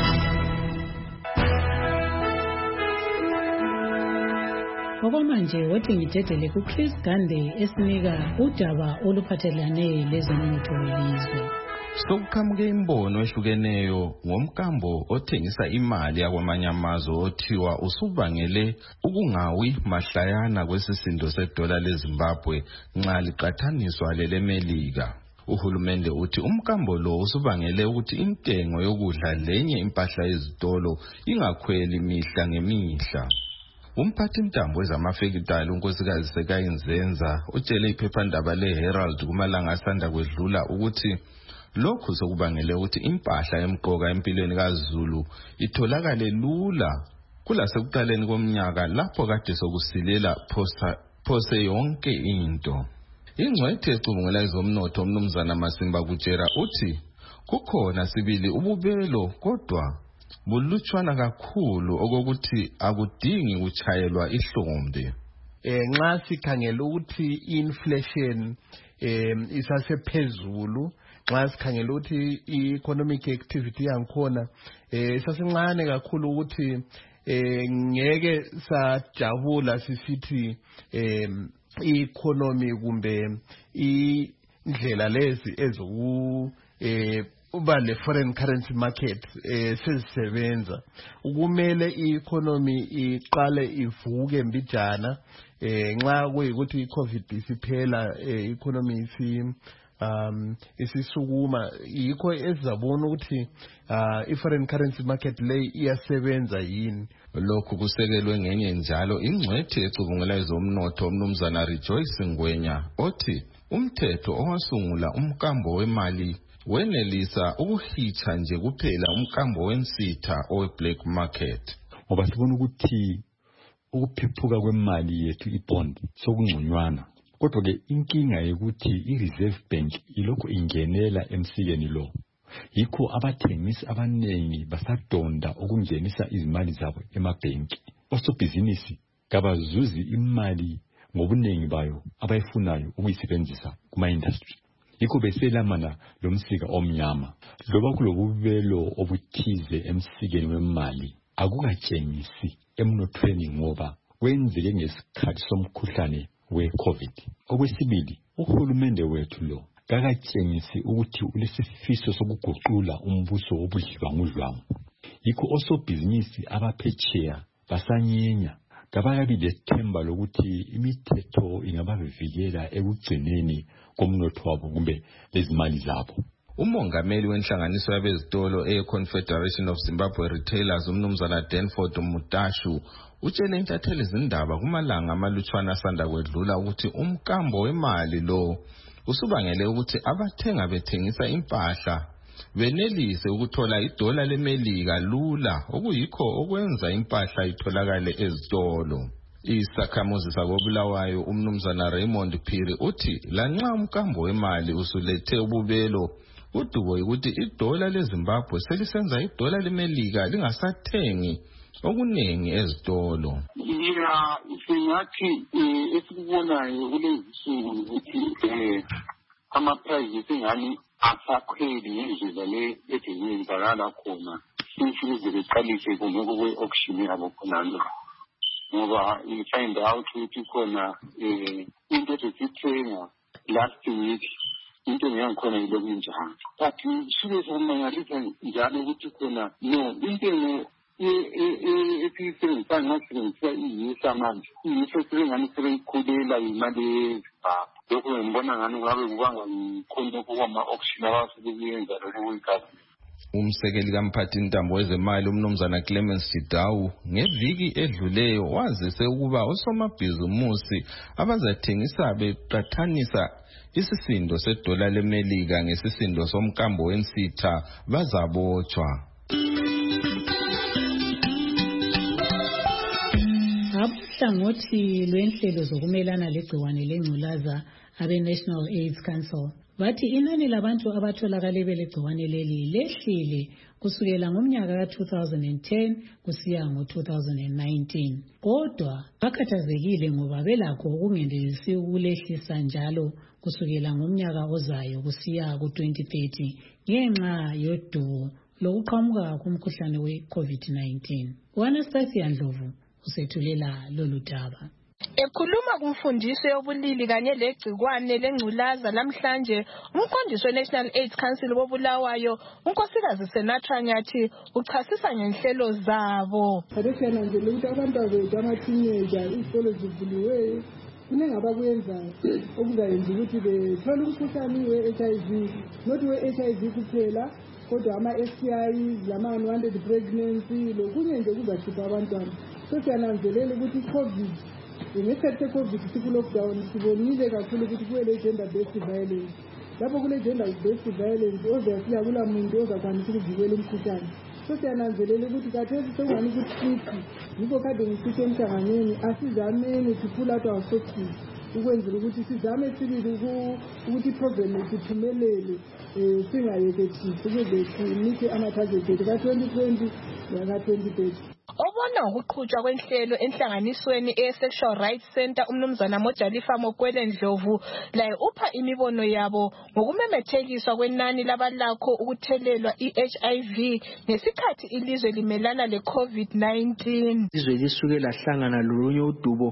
Okwamanje wothi ngidedele kuChris Gande esinika udaba oluphathelane lezomnotho welizwe. Sokuqhamuke imbono ehlukeneyo ngomkambo othengisa imali yakwamanye amazwe othiwa usubangele ukungawi mahlayana kwesisindo sedola leZimbabwe nxa liqathaniswa lelemelika. Uhulumende uthi umkambo lo usubangele ukuthi intengo yokudla lenye impahla ezitolo ingakhweli mihla ngemihla. Umphathi intambo ezamafekitali unkosikazi Sekayinzenza utshele iphephandaba leHerald kumalanga asanda kwedlula ukuthi lokhu sokubangele ukuthi impahla emqoka empilweni kaZulu itholakale lula kulasekuqaleni komnyaka lapho kade sokusilela phosa phose yonke into. Ingcwethe ecubungela ezomnotho umnumzana Masimba Kutshera uthi kukhona sibili ububelo kodwa bulutshwana kakhulu okokuthi akudingi kuchayelwa ihlombe. Eh nxa sikhangela ukuthi inflation eh isasephezulu, nxa sikhangela ukuthi i-economic activity yangikhona eh sasencane kakhulu ukuthi eh ngeke sajabula sisithi eh i-economy kumbe indlela lezi ezoku eh uba le foreign currency market eh sezisebenza. Ukumele i-economy iqale ivuke mbijana eh nxa kuyikuthi i-covid isiphela eh economy isi um isisukuma yikho ezabona ukuthi uh, i-foreign currency market lay iyasebenza yini. Lokhu kusekelwe ngenye njalo ingcwethi ecubungela ezomnotho umnumzana Rejoice Ngwenya othi umthetho owasungula umkambo wemali wenelisa ukuhitsha nje kuphela umkambo wensitha owe-black market. Ngoba sibona ukuthi ukuphephuka kwemali yethu i-bond sokungconywana. Kodwa ke inkinga yokuthi i-Reserve Bank ilokho ingenela emsikeni lo. Yikho abathengisi abanengi basadonda ukungenisa izimali zabo emabhenki. Osobhizinisi kabazuzi imali ngobunengi bayo abayifunayo ukuyisebenzisa kuma-industry. Yikho beselamana lomsika omnyama. Loba kulobubelo obuthize emsikeni wemali akukatshengisi emnothweni ngoba kwenzeke ngesikhathi somkhuhlane we-COVID. Okwesibili, uhulumende wethu lo kakatshengisi ukuthi ulesifiso sokuguqula umbuso wobudlwangudlwangu. Yikho osobhizinisi abaphetsheya basanyenya kabakabi lethemba lokuthi imithetho ingabavikela ekugcineni komnotho wabo kumbe lezimali zabo. Umongameli wenhlanganiso yabezitolo e-Confederation of Zimbabwe Retailers umnumzana Danford Mutashu utshele intatheli izindaba kumalanga amalutshwana asanda kwedlula ukuthi umkambo wemali lo usubangele ukuthi abathenga bethengisa impahla benelise ukuthola idola lemelika lula okuyikho okwenza impahla itholakale ezitolo. Isakhamuzi sakobulawayo umnumzana Raymond Phiri uthi lanxa umkambo wemali usulethe ububelo udubo ukuthi idola leZimbabwe selisenza idola lemelika lingasathengi okuningi ezitolo. Yeah, singathi esikubonayo kulezisuku ukuthi eh ama-prices ingani asakhweli ngendlela le edingenzakala khona sinhle beqalise konke kwe-auction yabo khonalo. Ngoba i-find out ukuthi khona eh into esithenga last week into ngiyangikhona yilokhu njalo. But suke sokumangalisa njalo ukuthi khona no intengo esiyisebenzisa ngasebenzisa iyisa manje iyisa sibengani sebeyikhulela imali yeZimbabwe. Lokho ngibona ngani ngabe kubanga khona kwama-auction abasuke kuyenza lokho kuyikhathi. Umsekeli kamphathintambo wezemali umnumzana Clemens Sidawu ngeviki edluleyo wazise ukuba osomabhizimusi abazathengisa beqathanisa isisindo sedola leMelika ngesisindo somkambo wensitha bazabotshwa. Abahlangothi lwenhlelo zokumelana legciwane lengculaza abe-National AIDS Council bathi inani labantu abatholakale belegciwane leli lehlile kusukela ngomnyaka ka two thousand ten kusiya ngo two thousand nineteen. Kodwa bakhathazekile ngoba belakho ukungenelisi ukulehlisa njalo kusukela ngomnyaka ozayo kusiya ku twenty thirty ngenxa yodumo lokuqhamuka komkhuhlane we-COVID nineteen. U-Anastasia Ndlovu usethulela lolu daba. Ekhuluma kumfundiso yobulili kanye legcikwane lengculaza namhlanje umqondisi we-National AIDS Council kobulawayo unkosikazi Senatra Nyathi uchasisa ngenhlelo zabo. Adesiyananzela ukuthi abantwana bethu ama-teenager izikolo zivuliweyo kunengabakwenzayo okuzayenza ukuthi bethole umkhuhlane we-H I V, not we-H I V kuphela kodwa ama-S T Is lama-unwanted pregnancy lokunye nje kuzahlupha abantwana. So siyananzelela ukuthi i-COVID ngesikhathi se-COVID siku-lockdown sibonile kakhulu ukuthi kuwele gender based violence. Lapho kule gender based violence ozafika kula muntu ozakwanisa ukuvikela umkhuhlane. So siyananzelela ukuthi kathesi sekungani ukuthi yikho kade ngisithi emhlanganweni asizameni to pull out our sources ukwenzela ukuthi sizame sibili ukuthi iprogram isiphumelele singayekethisi ukuze sinike ama-target ethu ka-twenty twenty naka-twenty thirty. Obona ukuqhutshwa kwenhlelo enhlanganisweni e-Sexual Rights Center umnumzana Mojalifa Mokwele Ndlovu laye upha imibono yabo ngokumemethekiswa kwenani labalakho ukuthelelwa i-H I V ngesikhathi ilizwe limelana le-COVID nineteen. Izwe lisuke lahlangana lolunye udubo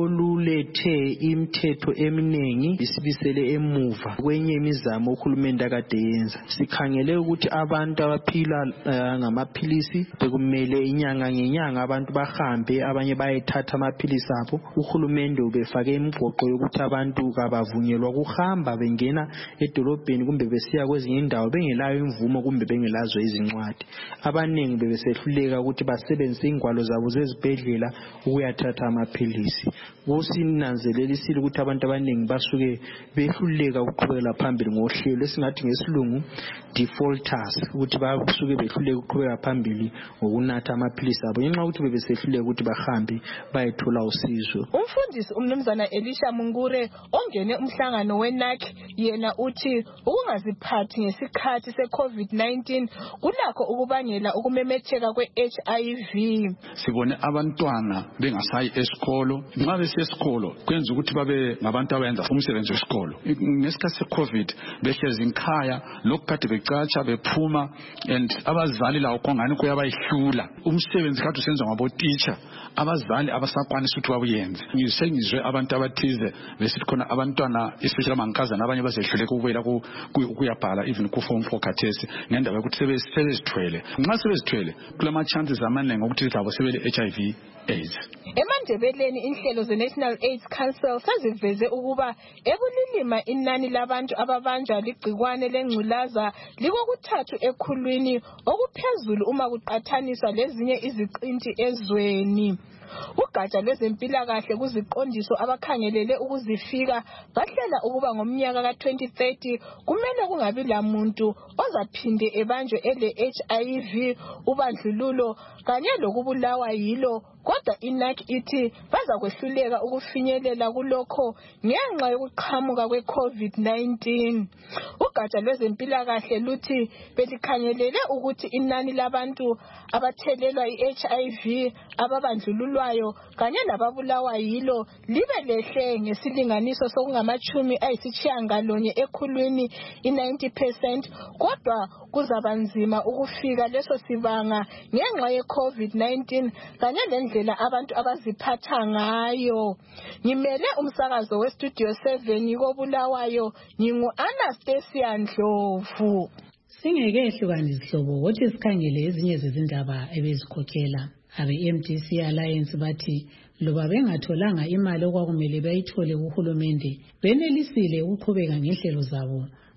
olulethe imithetho eminengi isibisele emuva kwenye imizamo uhulumende akade yenza. Sikhangele ukuthi abantu abaphila ngamaphilisi bekumele inyanga ngenyanga abantu bahambe abanye bayethatha amaphilisi abo. Uhulumende ubefake imigoqo yokuthi abantu kabavunyelwa ukuhamba bengena edolobheni kumbe besiya kwezinye indawo bengelayo imvumo kumbe bengelazo izincwadi. Abaningi bebesehluleka ukuthi basebenzise ingwalo zabo zezibhedlela ukuyathatha amaphilisi. Kusinanzelelisile ukuthi abantu abaningi basuke behluleka ukuqhubekela phambili ngohlelo esingathi ngesilungu defaulters, ukuthi basuke behluleka ukuqhubeka phambili ngokunatha amaphilisi abo ngenxa ukuthi bebesehluleka ukuthi bahambe bayethola usizo. Umfundisi umnumzana Elisha Mungure ongene umhlangano we-N A C yena uthi ukungaziphathi ngesikhathi se-COVID nineteen kulakho ukubangela ukumemetheka kwe-H I V. Sibone abantwana bengasayi esikolo, nxa besiya esikolo kwenza ukuthi babe ngabantu abenza umsebenzi wesikolo. Ngesikhathi se-COVID behlezi nkhaya lokhu kade becatsha bephuma and abazali lawo kongani kuyabayihlula umsebenzi kade usenziwa ngabotitsha abazali abasakwanisa ukuthi babuyenze. Ngisengizwe abantu abathize besithi khona abantwana especially amankazana abanye basehluleka ukubuyela kuyabhala even ku form four khathesi ngendaba yokuthi sebezithwele. Nxa sebezithwele kulama chances amaningi ukuthi labo sebele H I V AIDS. Emandebeleni inhlelo ze-National AIDS Council seziveze ukuba ebulilima inani labantu ababanjwa ligcikwane lengculaza likokuthathu ekhulwini okuphezulu uma kuqathaniswa lezinye iziqinti ezweni. Ugatsha lwezempilakahle kuziqondiso abakhangelele ukuzifika bahlela ukuba ngomnyaka ka twenty thirty kumele kungabi lamuntu ozaphinde ebanjwe ele H I V ubandlululo kanye lokubulawa yilo. Kodwa i-N A C ithi bazakwehluleka ukufinyelela kulokho ngenxa yokuqhamuka kwe-COVID nineteen. Ugatsha lwezempilakahle luthi belikhangelele ukuthi inani labantu abathelelwa i-H I V ababandlululwayo kanye lababulawa yilo libe lehle ngesilinganiso sokungamachumi ayisitshiyangalonye ekhulwini i-ninety percent. Kodwa kuzabanzima ukufika leso sibanga ngenxa ye-COVID nineteen kanye lendlela abantu abaziphatha ngayo. Ngimele umsakazo we-Studio seven kobulawayo ngingu-Anastasia Ndlovu. Singekehlukana izihlobo wothi sikhangele ezinye zezindaba ebezikhokhela abe-M D C Alliance bathi loba bengatholanga imali okwakumele bayithole kuhulumende benelisile ukuqhubeka ngenhlelo zabo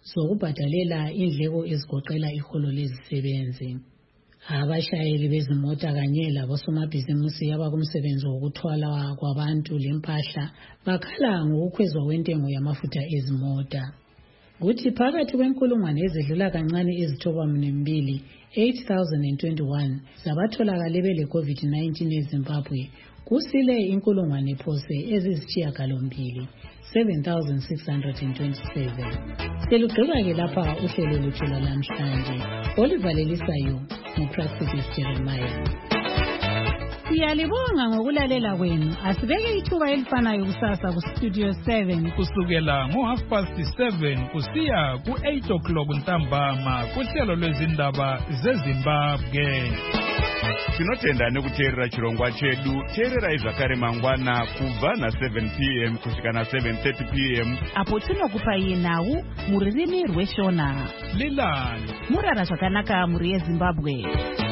zokubhadalela indleko ezigoqela iholo lezisebenzi. Abashayeli bezimota kanye labosomabhizimusi abakumsebenzi wokuthwala kwabantu lempahla bakhala ngokukhwezwa kwentengo yamafutha ezimota. Kuthi phakathi kwenkulungwane ezidlula kancane ezithobamunembili eight thousand twenty-one zabatholakale bele COVID nineteen eZimbabwe, kusile inkulungwane phose eziyisishiyagalombili seven thousand six hundred twenty-seven. Selugqiba ke lapha uhlelo lwethu lwanamhlanje. Olivalelisayo nguPractice Jeremiah. Siyalibonga ngokulalela kwenu. Asibeke ithuba elifanayo kusasa ku Studio seven kusukela ngo half past seven kusiya ku eight o'clock ntambama kuhlelo lwezindaba zeZimbabwe. Tinotenda nekuteerera chirongwa chedu. Teererai zvakare mangwana kubva na seven p m kusvika na seven thirty p m apo tinokupa iye nhau mururimi rweshona. Lilani murara zvakanaka muri yeZimbabwe.